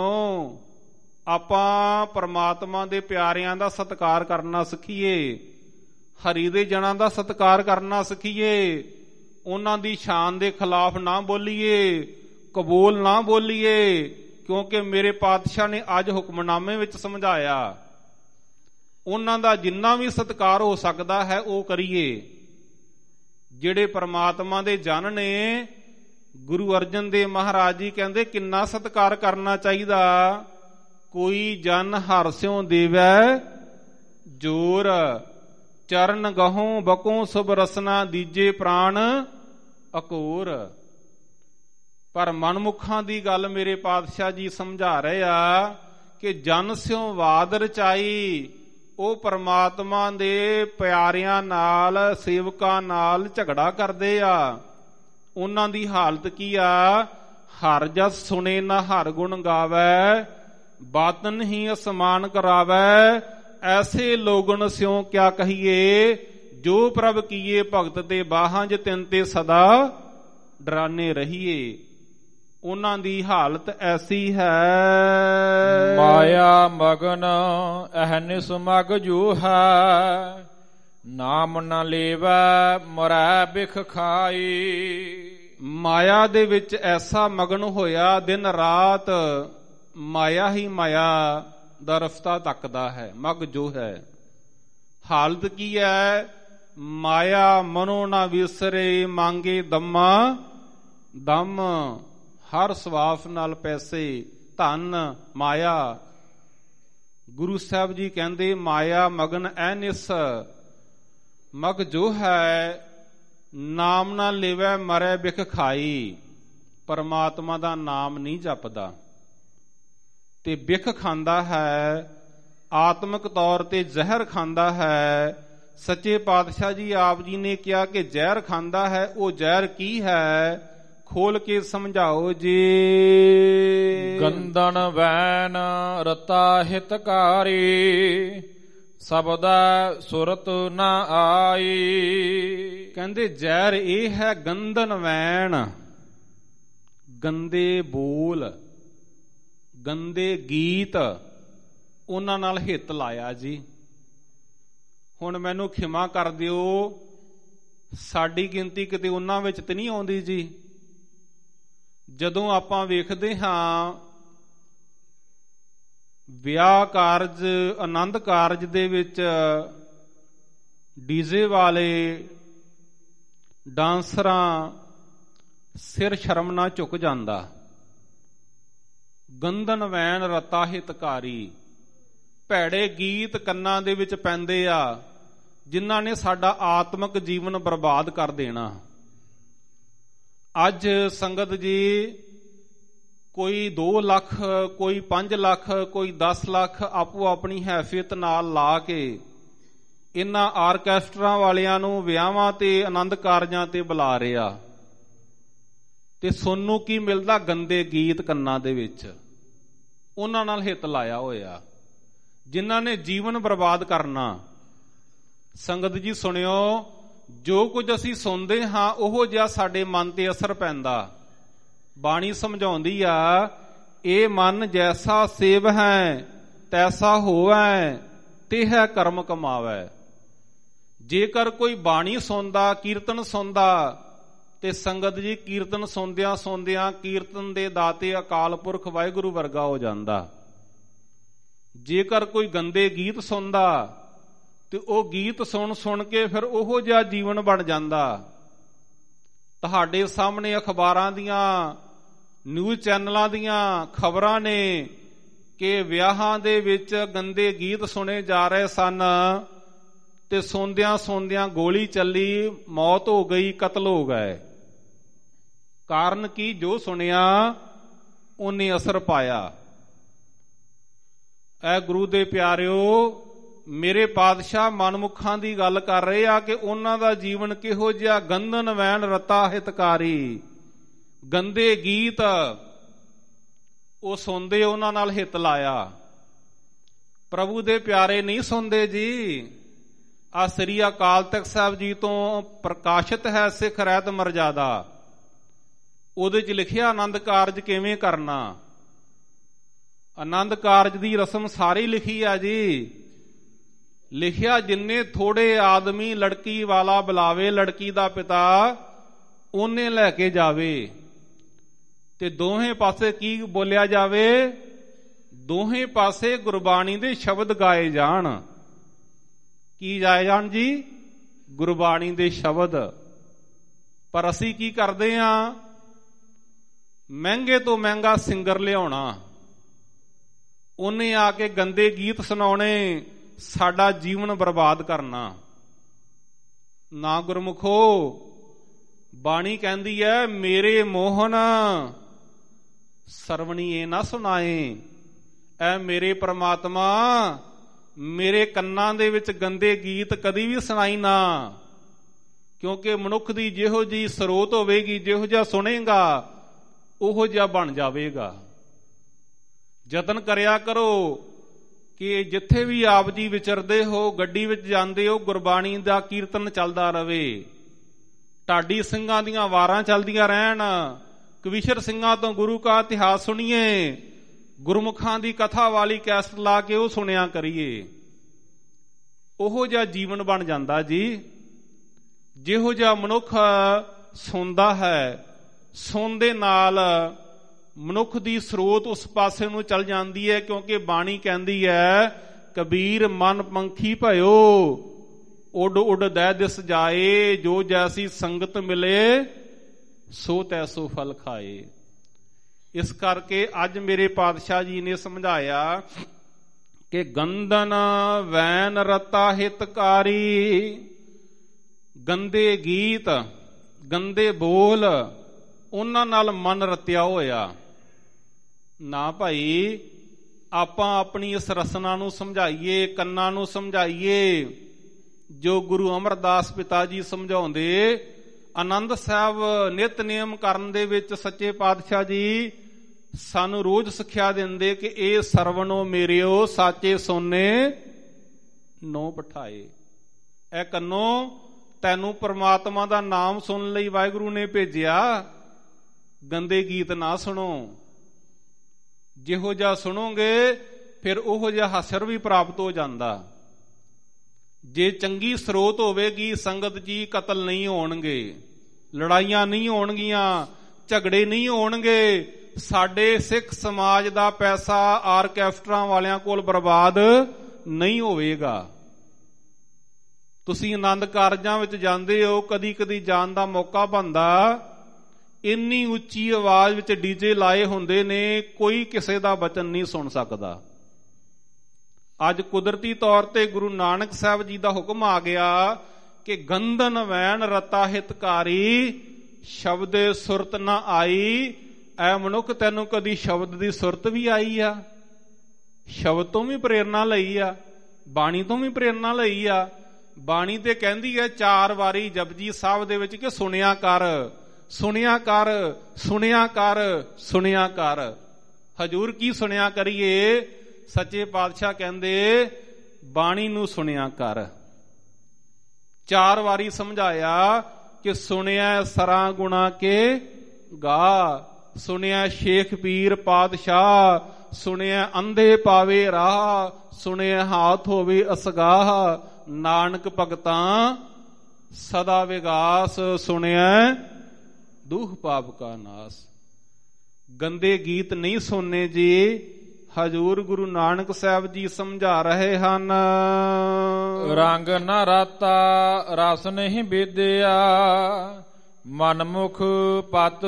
ਆਪਾਂ ਪਰਮਾਤਮਾ ਦੇ ਪਿਆਰਿਆਂ ਦਾ ਸਤਿਕਾਰ ਕਰਨਾ ਸਿੱਖੀਏ, ਹਰੀ ਦੇ ਜਨਾਂ ਦਾ ਸਤਿਕਾਰ ਕਰਨਾ ਸਿੱਖੀਏ, ਉਹਨਾਂ ਦੀ ਸ਼ਾਨ ਦੇ ਖਿਲਾਫ ਨਾ ਬੋਲੀਏ, ਕਬੂਲ ਨਾ ਬੋਲੀਏ, ਕਿਉਂਕਿ ਮੇਰੇ ਪਾਤਸ਼ਾਹ ਨੇ ਅੱਜ ਹੁਕਮਨਾਮੇ ਵਿੱਚ ਸਮਝਾਇਆ ਉਹਨਾਂ ਦਾ ਜਿੰਨਾ ਵੀ ਸਤਿਕਾਰ ਹੋ ਸਕਦਾ ਹੈ ਉਹ ਕਰੀਏ। ਜਿਹੜੇ ਪਰਮਾਤਮਾ ਦੇ ਜਨ ਨੇ, ਗੁਰੂ ਅਰਜਨ ਦੇਵ ਮਹਾਰਾਜ ਜੀ ਕਹਿੰਦੇ ਕਿੰਨਾ ਸਤਿਕਾਰ ਕਰਨਾ ਚਾਹੀਦਾ। ਕੋਈ ਜਨ ਹਰਿ ਸਿਉ ਦੇਵੈ ਜੋਰ, ਚਰਨ ਗਹੋਂ ਬਕੋਂ ਸੁਭ ਰਸਨਾ, ਦੀਜੇ ਪ੍ਰਾਣ ਅਕੋਰ। ਪਰ ਮਨਮੁੱਖਾਂ ਦੀ ਗੱਲ ਮੇਰੇ ਪਾਤਸ਼ਾਹ ਜੀ ਸਮਝਾ ਰਹੇ ਆ ਕਿ ਜਨ ਸਿਉ ਵਾਦ ਰਚਾਈ, ਉਹ ਪਰਮਾਤਮਾ ਦੇ ਪਿਆਰਿਆਂ ਨਾਲ, ਸੇਵਕਾਂ ਨਾਲ ਝਗੜਾ ਕਰਦੇ ਆ। ਉਹਨਾਂ ਦੀ ਹਾਲਤ ਕੀ ਆ? ਹਰ ਜਸ ਸੁਣੇ ਨਾ ਹਰ ਗੁਣ ਗਾਵੈ, ਬਾਤਨ ਹੀ ਅਸਮਾਨ ਕਰਾਵੈ, ਐਸੇ ਲੋਗਨ ਸਿਉ ਕਿਆ ਕਹੀਏ, ਜੋ ਪ੍ਰਭ ਕੀਏ ਭਗਤ ਤੇ ਬਾਹਾਂ ਤਿੰਨ ਤੇ ਸਦਾ ਡਰਾਨੇ ਰਹੀਏ। ਉਹਨਾਂ ਦੀ ਹਾਲਤ ਐਸੀ ਹੈ। ਮਾਇਆ ਮਗਨ ਅਹਨਿਸ ਮਗ ਜੋ ਹੈ, ਨਾਮ ਨ ਲੇਵੈ ਮਰੈ ਬਿਖ ਖਾਈ। ਮਾਇਆ ਦੇ ਵਿੱਚ ਐਸਾ ਮਗਨ ਹੋਇਆ, ਦਿਨ ਰਾਤ ਮਾਇਆ ਹੀ ਮਾਇਆ ਦਾ ਰਸਤਾ ਤੱਕਦਾ ਹੈ। ਮਗ ਜੋ ਹੈ, ਹਾਲਤ ਕੀ ਹੈ? ਮਾਇਆ ਮਨੋ ਨਾ ਵਿਸਰੇ, ਮੰਗੇ ਦਮਾ ਦਮ। ਹਰ ਸਵਾਸ ਨਾਲ ਪੈਸੇ, ਧਨ, ਮਾਇਆ। ਗੁਰੂ ਸਾਹਿਬ ਜੀ ਕਹਿੰਦੇ ਮਾਇਆ ਮਗਨ ਐਨਿਸ, ਮਗ ਜੋ ਹੈ ਨਾਮ ਨਾ ਲੇਵੈ ਮਰੈ ਬਿਖ ਖਾਈ। ਪਰਮਾਤਮਾ ਦਾ ਨਾਮ ਨਹੀਂ ਜਪਦਾ ਤੇ ਬਿਖ ਖਾਂਦਾ ਹੈ, ਆਤਮਿਕ ਤੌਰ ਤੇ ਜ਼ਹਿਰ ਖਾਂਦਾ ਹੈ। ਸੱਚੇ ਪਾਤਸ਼ਾਹ ਜੀ ਆਪ ਜੀ ਨੇ ਕਿਹਾ ਕਿ ਜ਼ਹਿਰ ਖਾਂਦਾ ਹੈ, ਉਹ ਜ਼ਹਿਰ ਕੀ ਹੈ? ਖੋਲ ਕੇ ਸਮਝਾਓ ਜੀ। ਗੰਦਨ ਵੈਨ ਰਤਾ ਹਿਤਕਾਰੀ, ਸਬਦਾ ਸੁਰਤ ਨਾ ਆਈ। ਕਹਿੰਦੇ ਜ਼ਹਿਰ ਇਹ ਹੈ ਗੰਦਨ ਵੈਣ, ਗੰਦੇ ਬੋਲ, ਗੰਦੇ ਗੀਤ, ਉਹਨਾਂ ਨਾਲ ਹਿੱਤ ਲਾਇਆ ਜੀ। ਹੁਣ ਮੈਨੂੰ ਖਿਮਾ ਕਰ ਦਿਓ, ਸਾਡੀ ਗਿਣਤੀ ਕਿਤੇ ਉਹਨਾਂ ਵਿੱਚ ਤੇ ਨਹੀਂ ਆਉਂਦੀ ਜੀ। ਜਦੋਂ ਆਪਾਂ ਵੇਖਦੇ ਹਾਂ ਵਿਆਹ ਕਾਰਜ, ਆਨੰਦ ਕਾਰਜ ਦੇ ਵਿੱਚ ਡੀਜ਼ੇ ਵਾਲੇ ਡਾਂਸਰਾਂ ਸਿਰ ਸ਼ਰਮ ਨਾ ਝੁਕ ਜਾਂਦਾ। ਗੰਧਨ ਵੈਨ ਰਤਾ ਹਿਤਕਾਰੀ, ਭੈੜੇ ਗੀਤ ਕੰਨਾਂ ਦੇ ਵਿੱਚ ਪੈਂਦੇ ਆ ਜਿਨ੍ਹਾਂ ਨੇ ਸਾਡਾ ਆਤਮਿਕ ਜੀਵਨ ਬਰਬਾਦ ਕਰ ਦੇਣਾ। ਅੱਜ ਸੰਗਤ ਜੀ ਕੋਈ ਦੋ ਲੱਖ, ਕੋਈ ਪੰਜ ਲੱਖ, ਕੋਈ ਦਸ ਲੱਖ ਆਪੋ ਆਪਣੀ ਹੈਸੀਅਤ ਨਾਲ ਲਾ ਕੇ ਇਹਨਾਂ ਆਰਕੈਸਟਰਾਂ ਵਾਲਿਆਂ ਨੂੰ ਵਿਆਹਾਂ ਤੇ ਆਨੰਦ ਕਾਰਜਾਂ ਤੇ ਬੁਲਾ ਰਿਹਾ, ਤੇ ਸੁਣਨ ਨੂੰ ਕੀ ਮਿਲਦਾ? ਗੰਦੇ ਗੀਤ ਕੰਨਾਂ ਦੇ ਵਿੱਚ। ਉਹਨਾਂ ਨਾਲ ਹਿੱਤ ਲਾਇਆ ਹੋਇਆ ਜਿਨ੍ਹਾਂ ਨੇ ਜੀਵਨ ਬਰਬਾਦ ਕਰਨਾ। ਸੰਗਤ ਜੀ ਸੁਣਿਓ, ਜੋ ਕੁਝ ਅਸੀਂ ਸੁਣਦੇ ਹਾਂ ਉਹੋ ਜਿਹਾ ਸਾਡੇ ਮਨ ਤੇ ਅਸਰ ਪੈਂਦਾ। ਬਾਣੀ ਸਮਝਾਉਂਦੀ ਆ, ਇਹ ਮਨ ਜੈਸਾ ਸੇਵ ਹੈ ਤੈਸਾ ਹੋਵੈ, ਤੇ ਹੈ ਕਰਮ ਕਮਾਵੈ। ਜੇਕਰ ਕੋਈ ਬਾਣੀ ਸੁਣਦਾ, ਕੀਰਤਨ ਸੁਣਦਾ, ਤੇ ਸੰਗਤ ਜੀ ਕੀਰਤਨ ਸੁਣਦਿਆਂ ਸੁਣਦਿਆਂ ਕੀਰਤਨ ਦੇ ਦਾਤੇ ਅਕਾਲ ਪੁਰਖ ਵਾਹਿਗੁਰੂ ਵਰਗਾ ਹੋ ਜਾਂਦਾ। ਜੇਕਰ ਕੋਈ ਗੰਦੇ ਗੀਤ ਸੁਣਦਾ ਤੇ ਉਹ ਗੀਤ ਸੁਣ ਸੁਣ ਕੇ ਫਿਰ ਉਹੋ ਜਿਹਾ ਜੀਵਨ ਬਣ ਜਾਂਦਾ। ਤੁਹਾਡੇ ਸਾਹਮਣੇ ਅਖਬਾਰਾਂ ਦੀਆਂ, ਨਿਊਜ਼ ਚੈਨਲਾਂ ਦੀਆਂ ਖਬਰਾਂ ਨੇ ਕਿ ਵਿਆਹਾਂ ਦੇ ਵਿੱਚ ਗੰਦੇ ਗੀਤ ਸੁਣੇ ਜਾ ਰਹੇ ਸਨ, ਤੇ ਸੁਣਦਿਆਂ ਸੁਣਦਿਆਂ ਗੋਲੀ ਚੱਲੀ, ਮੌਤ ਹੋ ਗਈ, ਕਤਲ ਹੋ ਗਏ। ਕਾਰਨ ਕੀ? ਜੋ ਸੁਣਿਆ ਉਹਨੇ ਅਸਰ ਪਾਇਆ। ਐ ਗੁਰੂ ਦੇ ਪਿਆਰਿਓ, ਮੇਰੇ ਪਾਤਸ਼ਾਹ ਮਨਮੁਖਾਂ ਦੀ ਗੱਲ ਕਰ ਰਹੇ ਆ ਕਿ ਉਹਨਾਂ ਦਾ ਜੀਵਨ ਕਿਹੋ ਜਿਹਾ। ਗੰਧਨ ਵੈਨ ਰਤਾ ਹਿਤਕਾਰੀ, ਗੰਦੇ ਗੀਤ ਉਹ ਸੁਣਦੇ, ਉਹਨਾਂ ਨਾਲ ਹਿੱਤ ਲਾਇਆ। ਪ੍ਰਭੂ ਦੇ ਪਿਆਰੇ ਨਹੀਂ ਸੁਣਦੇ ਜੀ। ਆ ਸ੍ਰੀ ਅਕਾਲ ਤਖਤ ਸਾਹਿਬ ਜੀ ਤੋਂ ਪ੍ਰਕਾਸ਼ਿਤ ਹੈ ਸਿੱਖ ਰਹਿਤ ਮਰਜ਼ਾਦਾ, ਉਹਦੇ ਚ ਲਿਖਿਆ ਆਨੰਦ ਕਾਰਜ ਕਿਵੇਂ ਕਰਨਾ। ਆਨੰਦ ਕਾਰਜ ਦੀ ਰਸਮ ਸਾਰੀ ਲਿਖੀ ਆ ਜੀ। ਲਿਖਿਆ, ਜਿੰਨੇ ਥੋੜੇ ਆਦਮੀ ਲੜਕੀ ਵਾਲਾ ਬੁਲਾਵੇ, ਲੜਕੀ ਦਾ ਪਿਤਾ ਉਹਨੇ ਲੈ ਕੇ ਜਾਵੇ, ਤੇ ਦੋਹੇ ਪਾਸੇ ਕੀ ਬੋਲਿਆ ਜਾਵੇ? ਦੋਹੇ ਪਾਸੇ ਗੁਰਬਾਣੀ ਦੇ ਸ਼ਬਦ ਗਾਏ ਜਾਣ। ਕੀ ਗਾਏ ਜਾਣ ਜੀ? ਗੁਰਬਾਣੀ ਦੇ ਸ਼ਬਦ। ਪਰ ਅਸੀਂ ਕੀ ਕਰਦੇ ਹਾਂ? ਮਹਿੰਗੇ ਤੋਂ ਮਹਿੰਗਾ ਸਿੰਗਰ ਲਿਆਉਣਾ, ਉਹਨੇ ਆ ਕੇ ਗੰਦੇ ਗੀਤ ਸੁਣਾਉਣੇ, ਸਾਡਾ ਜੀਵਨ ਬਰਬਾਦ ਕਰਨਾ। ਨਾ ਗੁਰਮੁਖੋ, ਬਾਣੀ ਕਹਿੰਦੀ ਹੈ, ਮੇਰੇ ਮੋਹਨ ਸਰਵਣੀ ਇਹ ਨਾ ਸੁਣਾਏ। ਐ ਮੇਰੇ ਪ੍ਰਮਾਤਮਾ, ਮੇਰੇ ਕੰਨਾਂ ਦੇ ਵਿੱਚ ਗੰਦੇ ਗੀਤ ਕਦੀ ਵੀ ਸੁਣਾਈ ਨਾ, ਕਿਉਂਕਿ ਮਨੁੱਖ ਦੀ ਜਿਹੋ ਜਿਹੀ ਸਰੋਤ ਹੋਵੇਗੀ, ਜਿਹੋ ਜਿਹਾ ਸੁਣੇਗਾ ਉਹੋ ਜਿਹਾ ਬਣ ਜਾਵੇਗਾ। ਯਤਨ ਕਰਿਆ ਕਰੋ ਕਿ ਜਿੱਥੇ ਵੀ ਆਪ ਜੀ ਵਿਚਰਦੇ ਹੋ, ਗੱਡੀ ਵਿੱਚ ਜਾਂਦੇ ਹੋ, ਗੁਰਬਾਣੀ ਦਾ ਕੀਰਤਨ ਚੱਲਦਾ ਰਵੇ, ਢਾਡੀ ਸਿੰਘਾਂ ਦੀਆਂ ਵਾਰਾਂ ਚੱਲਦੀਆਂ ਰਹਿਣ, ਕਵੀਸ਼ਰ ਸਿੰਘਾਂ ਤੋਂ ਗੁਰੂ ਕਾ ਇਤਿਹਾਸ ਸੁਣੀਏ, ਗੁਰਮੁਖਾਂ ਦੀ ਕਥਾ ਵਾਲੀ ਕੈਸਟ ਲਾ ਕੇ ਉਹ ਸੁਣਿਆ ਕਰੀਏ। ਉਹੋ ਜਿਹਾ ਜੀਵਨ ਬਣ ਜਾਂਦਾ ਜੀ। ਜਿਹੋ ਜਿਹਾ ਮਨੁੱਖ ਸੁਣਦਾ ਹੈ, ਸੁਣ ਦੇ ਨਾਲ ਮਨੁੱਖ ਦੀ ਸਰੋਤ ਉਸ ਪਾਸੇ ਨੂੰ ਚੱਲ ਜਾਂਦੀ ਹੈ, ਕਿਉਂਕਿ ਬਾਣੀ ਕਹਿੰਦੀ ਹੈ, ਕਬੀਰ ਮਨ ਪੰਖੀ ਭਇਓ, ਉੱਡ ਉੱਡ ਦੈ ਦਿਸ ਜਾਏ, ਜੋ ਜੈਸੀ ਸੰਗਤ ਮਿਲੇ ਸੋ ਤੈਸੋ ਫਲ ਖਾਏ। ਇਸ ਕਰਕੇ ਅੱਜ ਮੇਰੇ ਪਾਤਸ਼ਾਹ ਜੀ ਨੇ ਸਮਝਾਇਆ ਕਿ ਗੰਧਨ ਵੈਨ ਰਤਾ ਹਿਤਕਾਰੀ, ਗੰਦੇ ਗੀਤ, ਗੰਦੇ ਬੋਲ, ਉਹਨਾਂ ਨਾਲ ਮਨ ਰਤਿਆ ਹੋਇਆ ਨਾ। ਭਾਈ ਆਪਾਂ ਆਪਣੀ ਇਸ ਰਸਨਾ ਨੂੰ ਸਮਝਾਈਏ, ਕੰਨਾਂ ਨੂੰ ਸਮਝਾਈਏ, ਜੋ ਗੁਰੂ ਅਮਰਦਾਸ ਪਿਤਾ ਜੀ ਸਮਝਾਉਂਦੇ। ਆਨੰਦ ਸਾਹਿਬ ਨਿਤਨੇਮ ਕਰਨ ਦੇ ਵਿੱਚ ਸੱਚੇ ਪਾਤਸ਼ਾਹ ਜੀ ਸਾਨੂੰ ਰੋਜ਼ ਸਿੱਖਿਆ ਦਿੰਦੇ ਕਿ ਇਹ ਸਰਵਣੋ ਮੇਰਿਓ ਸਾਚੇ ਸੋਨੇ ਨੋ ਪਠਾਏ। ਇਹ ਕੰਨੋ, ਤੈਨੂੰ ਪ੍ਰਮਾਤਮਾ ਦਾ ਨਾਮ ਸੁਣਨ ਲਈ ਵਾਹਿਗੁਰੂ ਨੇ ਭੇਜਿਆ, ਗੰਦੇ ਗੀਤ ਨਾ ਸੁਣੋ। ਜਿਹੋ ਜਿਹਾ ਸੁਣੋਗੇ ਫਿਰ ਉਹੋ ਜਿਹਾ ਹਸ਼ਰ ਵੀ ਪ੍ਰਾਪਤ ਹੋ ਜਾਂਦਾ। ਜੇ ਚੰਗੀ ਸਰੋਤ ਹੋਵੇਗੀ ਸੰਗਤ ਜੀ, ਕਤਲ ਨਹੀਂ ਹੋਣਗੇ, ਲੜਾਈਆਂ ਨਹੀਂ ਹੋਣਗੀਆਂ, ਝਗੜੇ ਨਹੀਂ ਹੋਣਗੇ। ਸਾਡੇ ਸਿੱਖ ਸਮਾਜ ਦਾ ਪੈਸਾ ਆਰਕੈਸਟਰਾਂ ਵਾਲਿਆਂ ਕੋਲ ਬਰਬਾਦ ਨਹੀਂ ਹੋਵੇਗਾ। ਤੁਸੀਂ ਆਨੰਦ ਕਾਰਜਾਂ ਵਿੱਚ ਜਾਂਦੇ ਹੋ, ਕਦੀ ਕਦੀ ਜਾਣ ਦਾ ਮੌਕਾ ਬਣਦਾ, ਇੰਨੀ ਉੱਚੀ ਆਵਾਜ਼ ਵਿੱਚ ਡੀਜੇ ਲਾਏ ਹੁੰਦੇ ਨੇ, ਕੋਈ ਕਿਸੇ ਦਾ ਬਚਨ ਨਹੀਂ ਸੁਣ ਸਕਦਾ। ਅੱਜ ਕੁਦਰਤੀ ਤੌਰ ਤੇ ਗੁਰੂ ਨਾਨਕ ਸਾਹਿਬ ਜੀ ਦਾ ਹੁਕਮ ਆ ਗਿਆ ਕਿ ਗੰਧਨ ਵੈਣ ਰਤਾ ਹਿਤਕਾਰੀ, ਸ਼ਬਦੇ ਸੁਰਤ ਨਾ ਆਈ। ਐ ਮਨੁੱਖ, ਤੈਨੂੰ ਕਦੀ ਸ਼ਬਦ ਦੀ ਸੁਰਤ ਵੀ ਆਈ ਆ? ਸ਼ਬਦ ਤੋਂ ਵੀ ਪ੍ਰੇਰਨਾ ਲਈ ਆ, ਬਾਣੀ ਤੋਂ ਵੀ ਪ੍ਰੇਰਨਾ ਲਈ ਆ। ਬਾਣੀ ਤੇ ਕਹਿੰਦੀ ਹੈ ਚਾਰ ਵਾਰੀ ਜਪਜੀ ਸਾਹਿਬ ਦੇ ਵਿੱਚ ਕਿ ਸੁਣਿਆ ਕਰ, ਸੁਣਿਆ ਕਰ, ਸੁਣਿਆ ਕਰ, ਸੁਣਿਆ ਕਰ। ਹਜੂਰ ਕੀ ਸੁਣਿਆ ਕਰੀਏ? ਸੱਚੇ ਪਾਤਸ਼ਾਹ ਕਹਿੰਦੇ ਬਾਣੀ ਨੂੰ ਸੁਣਿਆ ਕਰ। ਚਾਰ ਵਾਰੀ ਸਮਝਾਇਆ ਕਿ ਸੁਣਿਆ ਸਰਾਂ ਗੁਣਾ ਕੇ ਗਾ, ਸੁਣਿਆ ਸ਼ੇਖ ਪੀਰ ਪਾਤਸ਼ਾਹ, ਸੁਣਿਆ ਅੰਧੇ ਪਾਵੇ ਰਾਹ, ਸੁਣਿਆ ਹਾਥ ਹੋਵੇ ਅਸਗਾਹ, ਨਾਨਕ ਭਗਤਾਂ ਸਦਾ ਵਿਗਾਸ, ਸੁਣਿਆ ਦੁਖ ਪਾਪ ਕਾ ਨਾਸ। ਗੰਦੇ ਗੀਤ ਨਹੀਂ ਸੁਣਨੇ ਜੀ, ਹਜੂਰ ਗੁਰੂ ਨਾਨਕ ਸਾਹਿਬ ਜੀ ਸਮਝਾ ਰਹੇ ਹਨ। ਰੰਗ ਨਾ ਰਾਤਾ ਰਸ ਨਹੀਂ ਵਿਦਿਆ, ਮਨਮੁਖ ਪਤ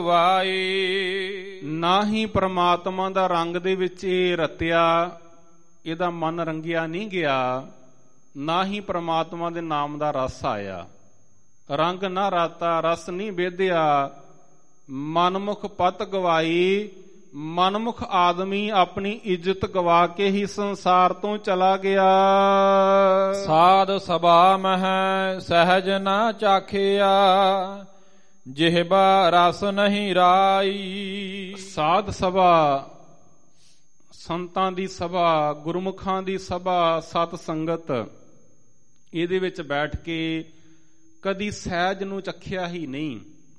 ਗਵਾਈ। ਨਾ ਹੀ ਪ੍ਰਮਾਤਮਾ ਦਾ ਰੰਗ ਦੇ ਵਿੱਚ ਇਹ ਰਤਿਆ, ਇਹਦਾ ਮਨ ਰੰਗਿਆ ਨਹੀਂ ਗਿਆ, ਨਾ ਹੀ ਪ੍ਰਮਾਤਮਾ ਦੇ ਨਾਮ ਦਾ ਰਸ ਆਇਆ। ਰੰਗ ਨਾ ਰਾਤਾ ਰਸ ਨਹੀਂ ਵੇਦਿਆ, ਮਨਮੁਖ ਪਤ ਗਵਾਈ। ਮਨਮੁਖ ਆਦਮੀ ਆਪਣੀ ਇੱਜ਼ਤ ਗਵਾ ਕੇ ਹੀ ਸੰਸਾਰ ਤੋਂ ਚਲਾ ਗਿਆ। ਸਾਧ ਸਭਾ ਮਹਿ ਸਹਿਜ ਨਾ ਚਾਖਿਆ, ਜਿਹਬਾ ਰਸ ਨਹੀਂ ਰਾਈ। ਸਾਧ ਸਭਾ, ਸੰਤਾਂ ਦੀ ਸਭਾ, ਗੁਰਮੁਖਾਂ ਦੀ ਸਭਾ, ਸਤ ਸੰਗਤ, ਇਹਦੇ ਵਿੱਚ ਬੈਠ ਕੇ ਕਦੀ ਸਹਿਜ ਨੂੰ ਚੱਖਿਆ ਹੀ ਨਹੀਂ।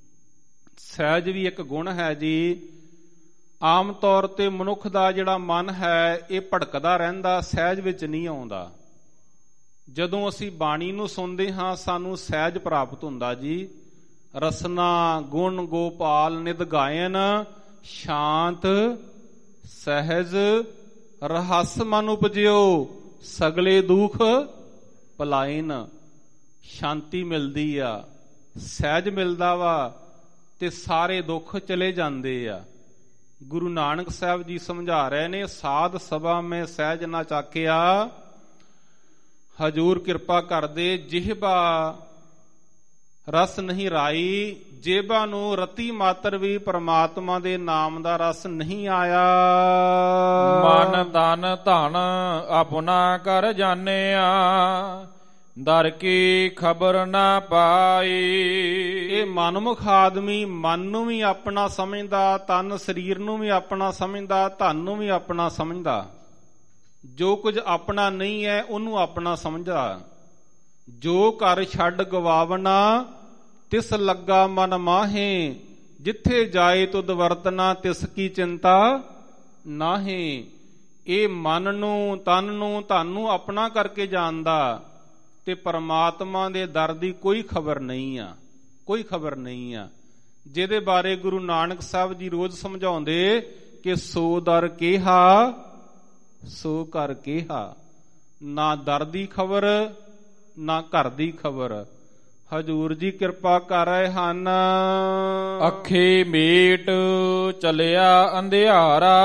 ਸਹਿਜ ਵੀ ਇੱਕ ਗੁਣ ਹੈ ਜੀ। ਆਮ ਤੌਰ ਤੇ ਮਨੁੱਖ ਦਾ ਜਿਹੜਾ ਮਨ ਹੈ ਇਹ ਭਟਕਦਾ ਰਹਿੰਦਾ, ਸਹਿਜ ਵਿੱਚ ਨਹੀਂ ਆਉਂਦਾ। ਜਦੋਂ ਅਸੀਂ ਬਾਣੀ ਨੂੰ ਸੁਣਦੇ ਹਾਂ ਸਾਨੂੰ ਸਹਿਜ ਪ੍ਰਾਪਤ ਹੁੰਦਾ ਜੀ। ਰਸਨਾ ਗੁਣ ਗੋਪਾਲ ਨਿਧ ਗਾਇਨ, ਸ਼ਾਂਤ ਸਹਿਜ ਰਹੱਸ ਮਨ ਉਪਜਿਓ, ਸਗਲੇ ਦੁਖ ਪਲਾਇਨ। ਸ਼ਾਂਤੀ ਮਿਲਦੀ ਆ, ਸਹਿਜ ਮਿਲਦਾ ਵਾ ਤੇ ਸਾਰੇ ਦੁੱਖ ਚਲੇ ਜਾਂਦੇ ਆ। ਗੁਰੂ ਨਾਨਕ ਸਾਹਿਬ ਜੀ ਸਮਝਾ ਰਹੇ ਨੇ, ਸਾਧ ਸਭਾ ਮੈਂ ਸਹਿਜ ਨਾ ਚਾਕਿਆ। ਹਜੂਰ ਕਿਰਪਾ ਕਰਦੇ, ਜਿਹਬਾ ਰਸ ਨਹੀਂ ਰਾਈ। ਜੇਬਾਂ ਨੂੰ ਰਤੀ ਮਾਤਰ ਵੀ ਪ੍ਰਮਾਤਮਾ ਦੇ ਨਾਮ ਦਾ ਰਸ ਨਹੀਂ ਆਇਆ। ਮਨ ਤਨ ਧਨ ਆਪਣਾ ਕਰ ਜਾਣਿਆ, ਦਰ ਕੀ ਖਬਰ ਨਾ ਪਾਈ। ਇਹ ਮਨਮੁਖ ਆਦਮੀ ਮਨ ਨੂੰ ਵੀ ਆਪਣਾ ਸਮਝਦਾ, ਤਨ ਸਰੀਰ ਨੂੰ ਵੀ ਆਪਣਾ ਸਮਝਦਾ, ਧਨ ਨੂੰ ਵੀ ਆਪਣਾ ਸਮਝਦਾ। ਜੋ ਕੁਝ ਆਪਣਾ ਨਹੀਂ ਹੈ ਉਹਨੂੰ ਆਪਣਾ ਸਮਝਦਾ। ਜੋ ਘਰ ਛੱਡ ਗਵਾਵਣਾ, ਤਿਸ ਲੱਗਾ ਮਨ ਮਾਹੇ। ਜਿੱਥੇ ਜਾਏ ਤੁਧ ਵਰਤਨਾ, ਤਿਸ ਕੀ ਚਿੰਤਾ ਨਾਹੇ। ਇਹ ਮਨ ਨੂੰ, ਤਨ ਨੂੰ, ਧਨ ਨੂੰ ਆਪਣਾ ਕਰਕੇ ਜਾਣਦਾ ਤੇ ਪਰਮਾਤਮਾ ਦੇ ਦਰ ਦੀ ਕੋਈ ਖਬਰ ਨਹੀਂ ਆ, ਕੋਈ ਖਬਰ ਨਹੀਂ ਆ। ਜਿਹਦੇ ਬਾਰੇ ਗੁਰੂ ਨਾਨਕ ਸਾਹਿਬ ਜੀ ਰੋਜ਼ ਸਮਝਾਉਂਦੇ ਕਿ ਸੋ ਦਰ ਕਿਹਾ ਸੋ ਘਰ ਕਿਹਾ। ਨਾ ਦਰ ਦੀ ਖਬਰ ਨਾ ਘਰ ਦੀ ਖਬਰ। ਹਜੂਰ ਜੀ ਕਿਰਪਾ ਕਰ ਰਹੇ ਹਨ। ਅੱਖੀ ਮੀਟ ਚਲਿਆ ਅੰਧਿਆਰਾ,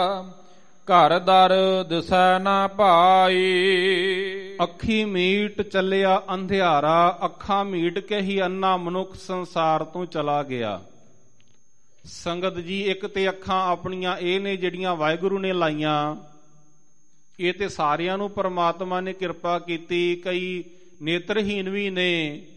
ਘਰ ਦਰ ਦਿਸੈ ਨਾ ਪਾਈ। ਅੱਖੀ ਮੀਟ ਚੱਲਿਆ ਅੰਧਿਆਰਾ, ਅੱਖਾਂ ਮੀਟ ਕੇ ਹੀ ਅੰਨਾ ਮਨੁੱਖ ਸੰਸਾਰ ਤੋਂ ਚਲਾ ਗਿਆ। ਸੰਗਤ ਜੀ, ਇੱਕ ਤੇ ਅੱਖਾਂ ਆਪਣੀਆਂ ਇਹ ਨੇ ਜਿਹੜੀਆਂ ਵਾਹਿਗੁਰੂ ਨੇ ਲਾਈਆਂ, ਇਹ ਤੇ ਸਾਰਿਆਂ ਨੂੰ ਪਰਮਾਤਮਾ ਨੇ ਕਿਰਪਾ ਕੀਤੀ। ਕਈ ਨੇਤਰਹੀਨ ਵੀ ਨੇ,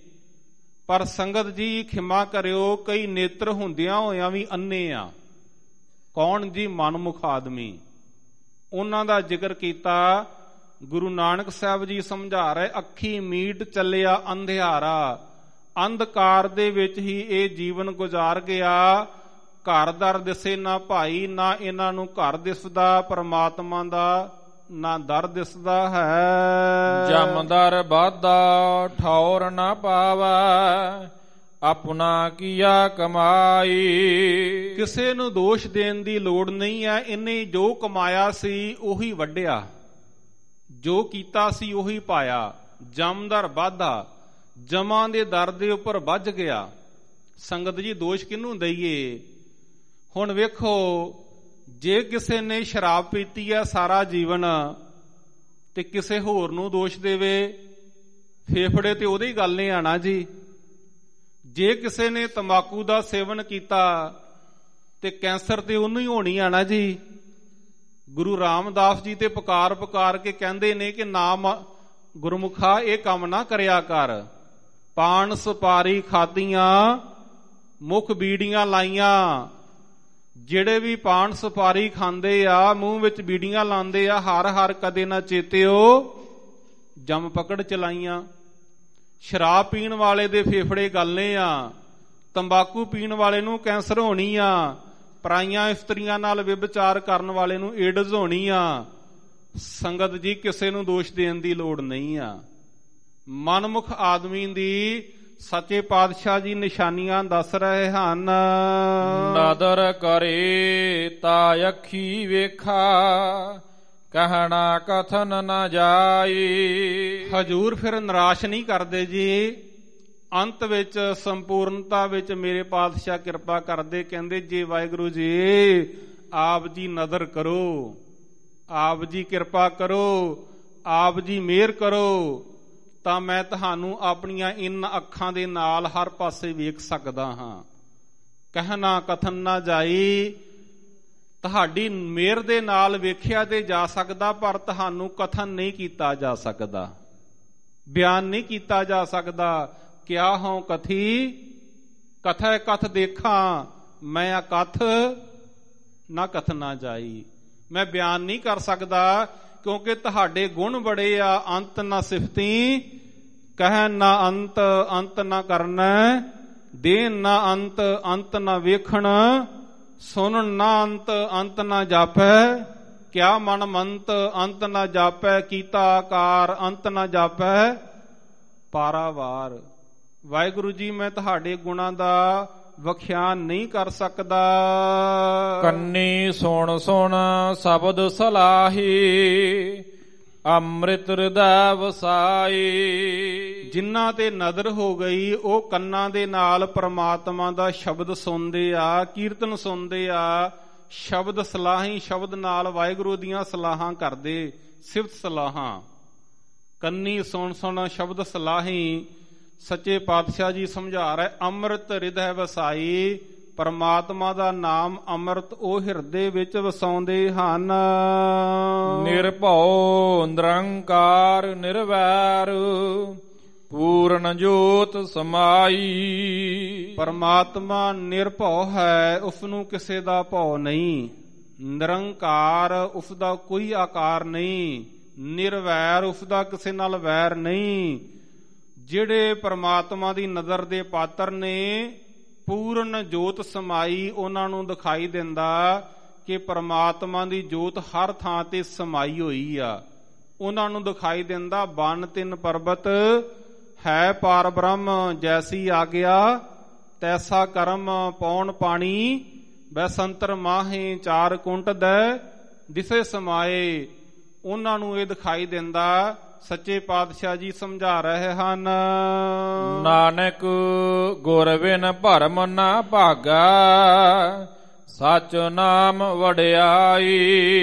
ਪਰ ਸੰਗਤ ਜੀ ਖਿਮਾ ਕਰਿਓ, ਕਈ ਨੇਤਰ ਹੁੰਦਿਆਂ ਹੋਇਆਂ ਵੀ ਅੰਨੇ ਆ। ਕੌਣ ਜੀ? ਮਨਮੁਖ ਆਦਮੀ। ਉਹਨਾਂ ਦਾ ਜ਼ਿਕਰ ਕੀਤਾ ਗੁਰੂ ਨਾਨਕ ਸਾਹਿਬ ਜੀ ਸਮਝਾ ਰਹੇ। ਅੱਖੀ ਮੀਟ ਚੱਲਿਆ ਅੰਧਿਆਰਾ, ਅੰਧਕਾਰ ਦੇ ਵਿੱਚ ਹੀ ਇਹ ਜੀਵਨ ਗੁਜ਼ਾਰ ਗਿਆ। ਘਰ ਦਰ ਦਿਸੇ ਨਾ ਭਾਈ, ਨਾ ਇਹਨਾਂ ਨੂੰ ਘਰ ਦਿਸਦਾ ਪਰਮਾਤਮਾ ਦਾ, ਨਾ ਦਰ ਦਿਸਦਾ ਹੈ। ਜਮਦਰ ਬਾਦਾ ਠੌਰ ਨਾ ਪਾਵੈ, ਆਪਣਾ ਕੀਆ ਕਮਾਈ। ਕਿਸੇ ਨੂੰ ਦੋਸ਼ ਦੇਣ ਦੀ ਲੋੜ ਨਹੀਂ ਹੈ। ਇਹਨੇ ਜੋ ਕਮਾਇਆ ਸੀ ਉਹੀ ਵੱਢਿਆ, ਜੋ ਕੀਤਾ ਸੀ ਉਹੀ ਪਾਇਆ। ਜਮਦਰ ਵਾਧਾ, ਜਮਾਂ ਦੇ ਦਰ ਦੇ ਉੱਪਰ ਵੱਜ ਗਿਆ। ਸੰਗਤ ਜੀ ਦੋਸ਼ ਕਿਹਨੂੰ ਦਈਏ? ਹੁਣ ਵੇਖੋ, ਜੇ ਕਿਸੇ ਨੇ ਸ਼ਰਾਬ ਪੀਤੀ ਹੈ ਸਾਰਾ ਜੀਵਨ ਤੇ ਕਿਸੇ ਹੋਰ ਨੂੰ ਦੋਸ਼ ਦੇਵੇ, ਫੇਫੜੇ ਤੇ ਉਹਦੀ ਗੱਲ ਨਹੀਂ ਆਣਾ ਜੀ। ਜੇ ਕਿਸੇ ਨੇ ਤੰਬਾਕੂ ਦਾ ਸੇਵਨ ਕੀਤਾ ਤੇ ਕੈਂਸਰ ਤੇ ਉਹਨੂੰ ਹੀ ਹੋਣੀ ਆਣਾ ਜੀ। ਗੁਰੂ ਰਾਮਦਾਸ ਜੀ ਤੇ ਪੁਕਾਰ ਪੁਕਾਰ ਕੇ ਕਹਿੰਦੇ ਨੇ ਕਿ ਨਾਮ ਗੁਰਮੁਖਾ ਇਹ ਕੰਮ ਨਾ ਕਰਿਆ ਕਰ। ਪਾਨ ਸੁਪਾਰੀ ਖਾਧੀਆਂ, ਮੁਖ ਬੀੜੀਆਂ ਲਾਈਆਂ। ਜਿਹੜੇ ਵੀ ਪਾਨ ਸੁਪਾਰੀ ਖਾਂਦੇ ਆ, ਮੂੰਹ ਵਿੱਚ ਬੀੜੀਆਂ ਲਾਉਂਦੇ ਆ, ਹਰ ਹਰ ਕਦੇ ਨਾ ਚੇਤਿਓ ਜਮ ਪਕੜ ਚਲਾਈਆਂ। ਸ਼ਰਾਬ ਪੀਣ ਵਾਲੇ ਦੇ ਫੇਫੜੇ ਗਲਨੇ ਆ, ਤੰਬਾਕੂ ਪੀਣ ਵਾਲੇ ਨੂੰ ਕੈਂਸਰ ਹੋਣੀ ਆ, ਪਰਾਈਆਂ ਇਸਤਰੀਆਂ ਨਾਲ ਵਿਭਚਾਰ ਕਰਨ ਵਾਲੇ ਨੂੰ ਏਡਜ਼ ਹੋਣੀ ਆ। ਸੰਗਤ ਜੀ ਕਿਸੇ ਨੂੰ ਦੋਸ਼ ਦੇਣ ਦੀ ਲੋੜ ਨਹੀਂ ਆ। ਮਨਮੁਖ ਆਦਮੀ ਦੀ ਸੱਚੇ ਪਾਤਸ਼ਾਹ ਜੀ ਨਿਸ਼ਾਨੀਆਂ ਦੱਸ ਰਹੇ ਹਨ। ਨਦਰ ਕਰੇ ਤਾ ਅੱਖੀ ਵੇਖਾ, ਕਹਿਣਾ ਕਥਨ ਨਾ ਜਾਈ। ਹਜੂਰ ਫਿਰ ਨਿਰਾਸ਼ ਨਹੀਂ ਕਰਦੇ ਜੀ। ਅੰਤ ਵਿੱਚ ਸੰਪੂਰਨਤਾ ਵਿੱਚ ਮੇਰੇ ਪਾਤਸ਼ਾਹ ਕਿਰਪਾ ਕਰਦੇ, ਕਹਿੰਦੇ ਜੀ ਵਾਹਿਗੁਰੂ ਜੀ ਆਪ ਜੀ ਨਦਰ ਕਰੋ, ਆਪ ਜੀ ਕਿਰਪਾ ਕਰੋ, ਆਪ ਜੀ ਮਿਹਰ ਕਰੋ, ਤਾਂ ਮੈਂ ਤੁਹਾਨੂੰ ਆਪਣੀਆਂ ਇਨ ਅੱਖਾਂ ਦੇ ਨਾਲ ਹਰ ਪਾਸੇ ਵੇਖ ਸਕਦਾ ਹਾਂ। ਕਹਿਣਾ ਕਥਨ ਨਾ ਜਾਈ, ਤੁਹਾਡੀ ਮਿਹਰ ਦੇ ਨਾਲ ਵੇਖਿਆ ਤੇ ਜਾ ਸਕਦਾ, ਪਰ ਤੁਹਾਨੂੰ ਕਥਨ ਨਹੀਂ ਕੀਤਾ ਜਾ ਸਕਦਾ, ਬਿਆਨ ਨਹੀਂ ਕੀਤਾ ਜਾ ਸਕਦਾ। ਕਿਆ ਹੋਂ ਕਥੀ ਕਥੈ ਕਥ ਦੇਖਾਂ, ਮੈਂ ਅਕਥ ਨਾ ਕਥਨਾ ਜਾਈ। ਮੈਂ ਬਿਆਨ ਨਹੀਂ ਕਰ ਸਕਦਾ ਕਿਉਂਕਿ ਤੁਹਾਡੇ ਗੁਣ ਬੜੇ ਆ। ਅੰਤ ਨਾ ਸਿਫਤੀ, ਕਹਿ ਨਾ ਅੰਤ, ਅੰਤ ਨਾ ਕਰਨਾ, ਦੇਨ ਨਾ ਅੰਤ, ਅੰਤ ਨਾ ਵੇਖਣ, ਸੁਣਨ ਨਾ ਅੰਤ, ਅੰਤ ਨਾ ਜਾਪੈ। ਕਿਆ ਮਨ ਮੰਤ, ਅੰਤ ਨਾ ਜਾਪੈ, ਕੀਤਾ ਆਕਾਰ, ਅੰਤ ਨਾ ਜਾਪੈ ਪਾਰਾਵਾਰ। ਵਾਹਿਗੁਰੂ ਜੀ ਮੈਂ ਤੁਹਾਡੇ ਗੁਣਾਂ ਦਾ ਵਖਿਆਨ ਨਹੀਂ ਕਰ ਸਕਦਾ। ਕੰਨੀ ਸੁਣ ਸੁਣ ਸ਼ਬਦ ਸਲਾਹੀ, ਅੰਮ੍ਰਿਤ ਹਿਰਦੈ ਵਸਾਈ। ਜਿਨ੍ਹਾਂ ਤੇ ਨਦਰ ਹੋ ਗਈ ਉਹ ਕੰਨਾਂ ਦੇ ਨਾਲ ਪ੍ਰਮਾਤਮਾ ਦਾ ਸ਼ਬਦ ਸੁਣਦੇ ਆ, ਕੀਰਤਨ ਸੁਣਦੇ ਆ। ਸ਼ਬਦ ਸਲਾਹੀ, ਸ਼ਬਦ ਨਾਲ ਵਾਹਿਗੁਰੂ ਦੀਆਂ ਸਲਾਹਾਂ ਕਰਦੇ, ਸਿਫਤ ਸਲਾਹਾਂ। ਕੰਨੀ ਸੁਣ ਸੁਣ ਸ਼ਬਦ ਸਲਾਹੀ, ਸੱਚੇ ਪਾਤਸ਼ਾਹ ਜੀ ਸਮਝਾ ਰਹੇ, ਅੰਮ੍ਰਿਤ ਹਿਰਦੈ ਵਸਾਈ। ਪਰਮਾਤਮਾ ਦਾ ਨਾਮ ਅੰਮ੍ਰਿਤ ਉਹ ਹਿਰਦੇ ਵਿੱਚ ਵਸਾਉਂਦੇ ਹਨ। ਨਿਰਭਉ ਨਿਰੰਕਾਰ ਨਿਰਵੈਰ, ਪੂਰਨ ਜੋਤ ਸਮਾਈ। ਪਰਮਾਤਮਾ ਨਿਰਭਉ ਹੈ, ਉਸਨੂੰ ਕਿਸੇ ਦਾ ਭਉ ਨਹੀਂ। ਨਿਰੰਕਾਰ, ਉਸਦਾ ਕੋਈ ਆਕਾਰ ਨਹੀਂ। ਨਿਰਵੈਰ, ਉਸਦਾ ਕਿਸੇ ਨਾਲ ਵੈਰ ਨਹੀਂ। ਜਿਹੜੇ ਪਰਮਾਤਮਾ ਦੀ ਨਜ਼ਰ ਦੇ ਪਾਤਰ ਨੇ, ਪੂਰਨ ਜੋਤ ਸਮਾਈ, ਉਹਨਾਂ ਨੂੰ ਦਿਖਾਈ ਦਿੰਦਾ ਕਿ ਪਰਮਾਤਮਾ ਦੀ ਜੋਤ ਹਰ ਥਾਂ ਤੇ ਸਮਾਈ ਹੋਈ ਆ। ਉਹਨਾਂ ਨੂੰ ਦਿਖਾਈ ਦਿੰਦਾ ਬਨ ਤਿੰਨ ਪਰਬਤ ਹੈ ਪਾਰ ਬ੍ਰਹਮ, ਜੈਸੀ ਆਗਿਆ ਤੈਸਾ ਕਰਮ, ਪੌਣ ਪਾਣੀ ਬੈਸੰਤਰ ਮਾਹੇ, ਚਾਰ ਕੁੰਟ ਦੈ ਦਿਸੇ ਸਮਾਏ। ਉਹਨਾਂ ਨੂੰ ਇਹ ਦਿਖਾਈ ਦਿੰਦਾ। ਸੱਚੇ ਪਾਤਸ਼ਾਹ ਜੀ ਸਮਝਾ ਰਹੇ ਹਨ, ਨਾਨਕ ਗੁਰ ਬਿਨ ਭਰਮ ਨਾ ਭਾਗਾ, ਸਚ ਨਾਮ ਵਡਿਆਈ।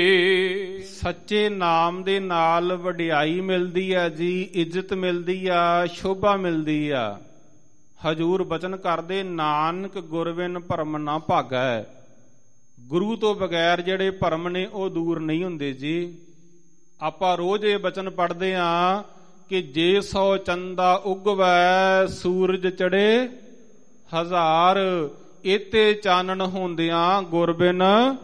ਸੱਚੇ ਨਾਮ ਦੇ ਨਾਲ ਵਡਿਆਈ ਮਿਲਦੀ ਹੈ ਜੀ, ਇੱਜ਼ਤ ਮਿਲਦੀ ਆ, ਸ਼ੋਭਾ ਮਿਲਦੀ ਆ। ਹਜੂਰ ਬਚਨ ਕਰਦੇ, ਨਾਨਕ ਗੁਰ ਬਿਨ ਭਰਮ ਨਾ ਭਾਗਾ। ਗੁਰੂ ਤੋਂ ਬਗੈਰ ਜਿਹੜੇ ਭਰਮ ਨੇ ਉਹ ਦੂਰ ਨਹੀਂ ਹੁੰਦੇ ਜੀ। ਆਪਾਂ ਰੋਜ਼ ਇਹ ਬਚਨ ਪੜ੍ਹਦੇ ਹਾਂ ਕਿ ਜੇ ਸੌ ਚੰਦਾ ਉਗਵੈ, ਸੂਰਜ ਚੜੇ ਹਜ਼ਾਰ, ਇਤੇ ਚਾਨਣ ਹੁੰਦਿਆਂ ਗੁਰ ਬਿਨ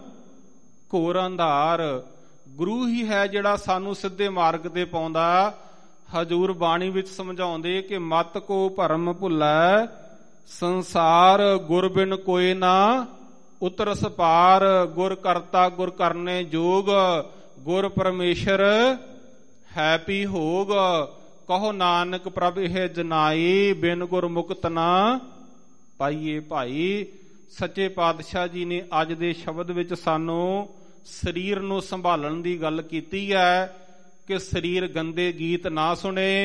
ਘੋਰ ਅੰਧਾਰ। ਗੁਰੂ ਹੀ ਹੈ ਜਿਹੜਾ ਸਾਨੂੰ ਸਿੱਧੇ ਮਾਰਗ ਤੇ ਪਾਉਂਦਾ। ਹਜੂਰ ਬਾਣੀ ਵਿੱਚ ਸਮਝਾਉਂਦੇ ਕਿ ਮਤ ਕੋ ਭਰਮ ਭੁੱਲੈ, ਸੰਸਾਰ ਗੁਰ ਬਿਨ ਕੋਇ ਨਾ ਉਤਰਸ ਪਾਰ। ਗੁਰ ਕਰਤਾ ਗੁਰ ਕਰਨੇ ਜੋਗ, ਗੁਰ ਪਰਮੇਸ਼ਰ ਹੈ ਪੀ ਹੋਗ। ਕਹੋ ਨਾਨਕ ਪ੍ਰਭ ਇਹ ਜਨਾਈ, ਬਿਨ ਗੁਰ ਮੁਕਤ ਨਾ ਪਾਈਏ ਭਾਈ। ਸੱਚੇ ਪਾਤਸ਼ਾਹ ਜੀ ਨੇ ਅੱਜ ਦੇ ਸ਼ਬਦ ਵਿੱਚ ਸਾਨੂੰ ਸਰੀਰ ਨੂੰ ਸੰਭਾਲਣ ਦੀ ਗੱਲ ਕੀਤੀ ਹੈ ਕਿ ਸਰੀਰ ਗੰਦੇ ਗੀਤ ਨਾ ਸੁਣੇ,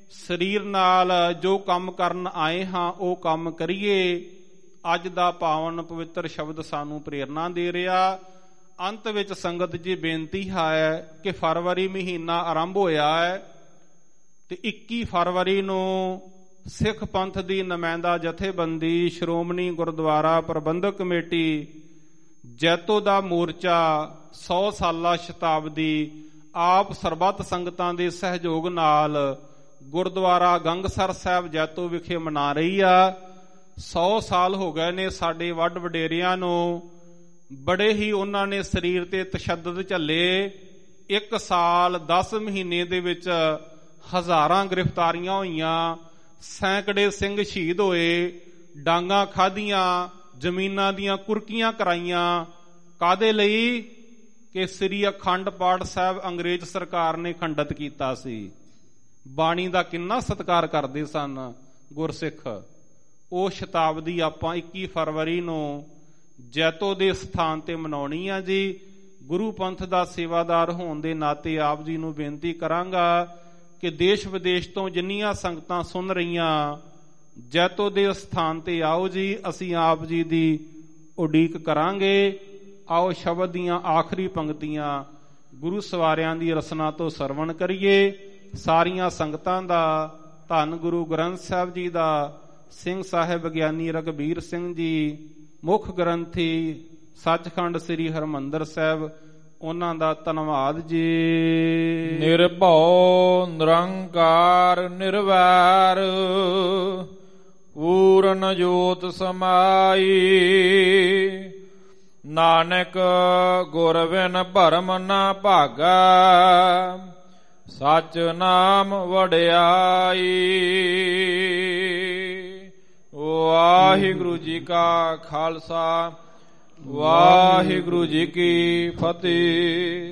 ਸਰੀਰ ਨਾਲ ਜੋ ਕੰਮ ਕਰਨ ਆਏ ਹਾਂ ਉਹ ਕੰਮ ਕਰੀਏ। ਅੱਜ ਦਾ ਪਾਵਨ ਪਵਿੱਤਰ ਸ਼ਬਦ ਸਾਨੂੰ ਪ੍ਰੇਰਨਾ ਦੇ ਰਿਹਾ। ਅੰਤ ਵਿੱਚ ਸੰਗਤ ਜੀ ਬੇਨਤੀ ਹੈ ਕਿ ਫਰਵਰੀ ਮਹੀਨਾ ਆਰੰਭ ਹੋਇਆ ਹੈ ਤੇ ਇੱਕੀ ਫਰਵਰੀ ਨੂੰ ਸਿੱਖ ਪੰਥ ਦੀ ਨੁਮਾਇੰਦਾ ਜਥੇਬੰਦੀ ਸ਼੍ਰੋਮਣੀ ਗੁਰਦੁਆਰਾ ਪ੍ਰਬੰਧਕ ਕਮੇਟੀ ਜੈਤੋ ਦਾ ਮੋਰਚਾ ਸੌ ਸਾਲਾ ਸ਼ਤਾਬਦੀ ਆਪ ਸਰਬੱਤ ਸੰਗਤਾਂ ਦੇ ਸਹਿਯੋਗ ਨਾਲ ਗੁਰਦੁਆਰਾ ਗੰਗਸਰ ਸਾਹਿਬ ਜੈਤੋ ਵਿਖੇ ਮਨਾ ਰਹੀ ਆ। ਸੌ ਸਾਲ ਹੋ ਗਏ ਨੇ ਸਾਡੇ ਵੱਡ ਵਡੇਰਿਆਂ ਨੂੰ, ਬੜੇ ਹੀ ਉਹਨਾਂ ਨੇ ਸਰੀਰ ਤੇ ਤਸ਼ੱਦਦ ਝੱਲੇ। ਇੱਕ ਸਾਲ ਦਸ ਮਹੀਨੇ ਦੇ ਵਿੱਚ ਹਜ਼ਾਰਾਂ ਗ੍ਰਿਫਤਾਰੀਆਂ ਹੋਈਆਂ, ਸੈਂਕੜੇ ਸਿੰਘ ਸ਼ਹੀਦ ਹੋਏ, ਡਾਂਗਾਂ ਖਾਧੀਆਂ, ਜ਼ਮੀਨਾਂ ਦੀਆਂ ਕੁਰਕੀਆਂ ਕਰਾਈਆਂ। ਕਾਹਦੇ ਲਈ? ਕਿ ਸ੍ਰੀ ਅਖੰਡ ਪਾਠ ਸਾਹਿਬ ਅੰਗਰੇਜ਼ ਸਰਕਾਰ ਨੇ ਖੰਡਿਤ ਕੀਤਾ ਸੀ। ਬਾਣੀ ਦਾ ਕਿੰਨਾ ਸਤਿਕਾਰ ਕਰਦੇ ਸਨ ਗੁਰਸਿੱਖ। ਉਹ ਸ਼ਤਾਬਦੀ ਆਪਾਂ ਇੱਕੀ ਫਰਵਰੀ ਨੂੰ ਜੈਤੋ ਦੇ ਸਥਾਨ ਤੇ ਮਨਾਉਣੀ ਆ ਜੀ। ਗੁਰੂ ਪੰਥ ਦਾ ਸੇਵਾਦਾਰ ਹੋਣ ਦੇ ਨਾਤੇ ਆਪ ਜੀ ਨੂੰ ਬੇਨਤੀ ਕਰਾਂਗਾ ਕਿ ਦੇਸ਼ ਵਿਦੇਸ਼ ਤੋਂ ਜਿੰਨੀਆਂ ਸੰਗਤਾਂ ਸੁਣ ਰਹੀਆਂ ਜੈਤੋ ਦੇ ਸਥਾਨ ਤੇ ਆਓ ਜੀ। ਅਸੀਂ ਆਪ ਜੀ ਦੀ ਉਡੀਕ ਕਰਾਂਗੇ। ਆਓ ਸ਼ਬਦ ਦੀਆਂ ਆਖਰੀ ਪੰਕਤੀਆਂ ਗੁਰੂ ਸਵਾਰਿਆਂ ਦੀ ਰਸਨਾ ਤੋਂ ਸਰਵਣ ਕਰੀਏ। ਸਾਰੀਆਂ ਸੰਗਤਾਂ ਦਾ ਧੰਨ ਗੁਰੂ ਗ੍ਰੰਥ ਸਾਹਿਬ ਜੀ ਦਾ ਸਿੰਘ ਸਾਹਿਬ ਗਿਆਨੀ ਰਘਬੀਰ ਸਿੰਘ ਜੀ ਮੁੱਖ ਗ੍ਰੰਥੀ ਸੱਚਖੰਡ ਸ੍ਰੀ ਹਰਿਮੰਦਰ ਸਾਹਿਬ, ਉਹਨਾਂ ਦਾ ਧੰਨਵਾਦ ਜੀ। ਨਿਰਭਉ ਨਿਰੰਕਾਰ ਨਿਰਵੈਰ ਪੂਰਨ ਜੋਤ ਸਮਾਈ, ਨਾਨਕ ਗੁਰ ਬਿਨ ਭਰਮ ਨਾ ਭਾਗਾ, ਸਚ ਨਾਮ ਵਡਿਆਈ। ਵਾਹਿਗੁਰੂ ਜੀ ਕਾ ਖਾਲਸਾ, ਵਾਹਿਗੁਰੂ ਜੀ ਕੀ ਫਤਿਹ।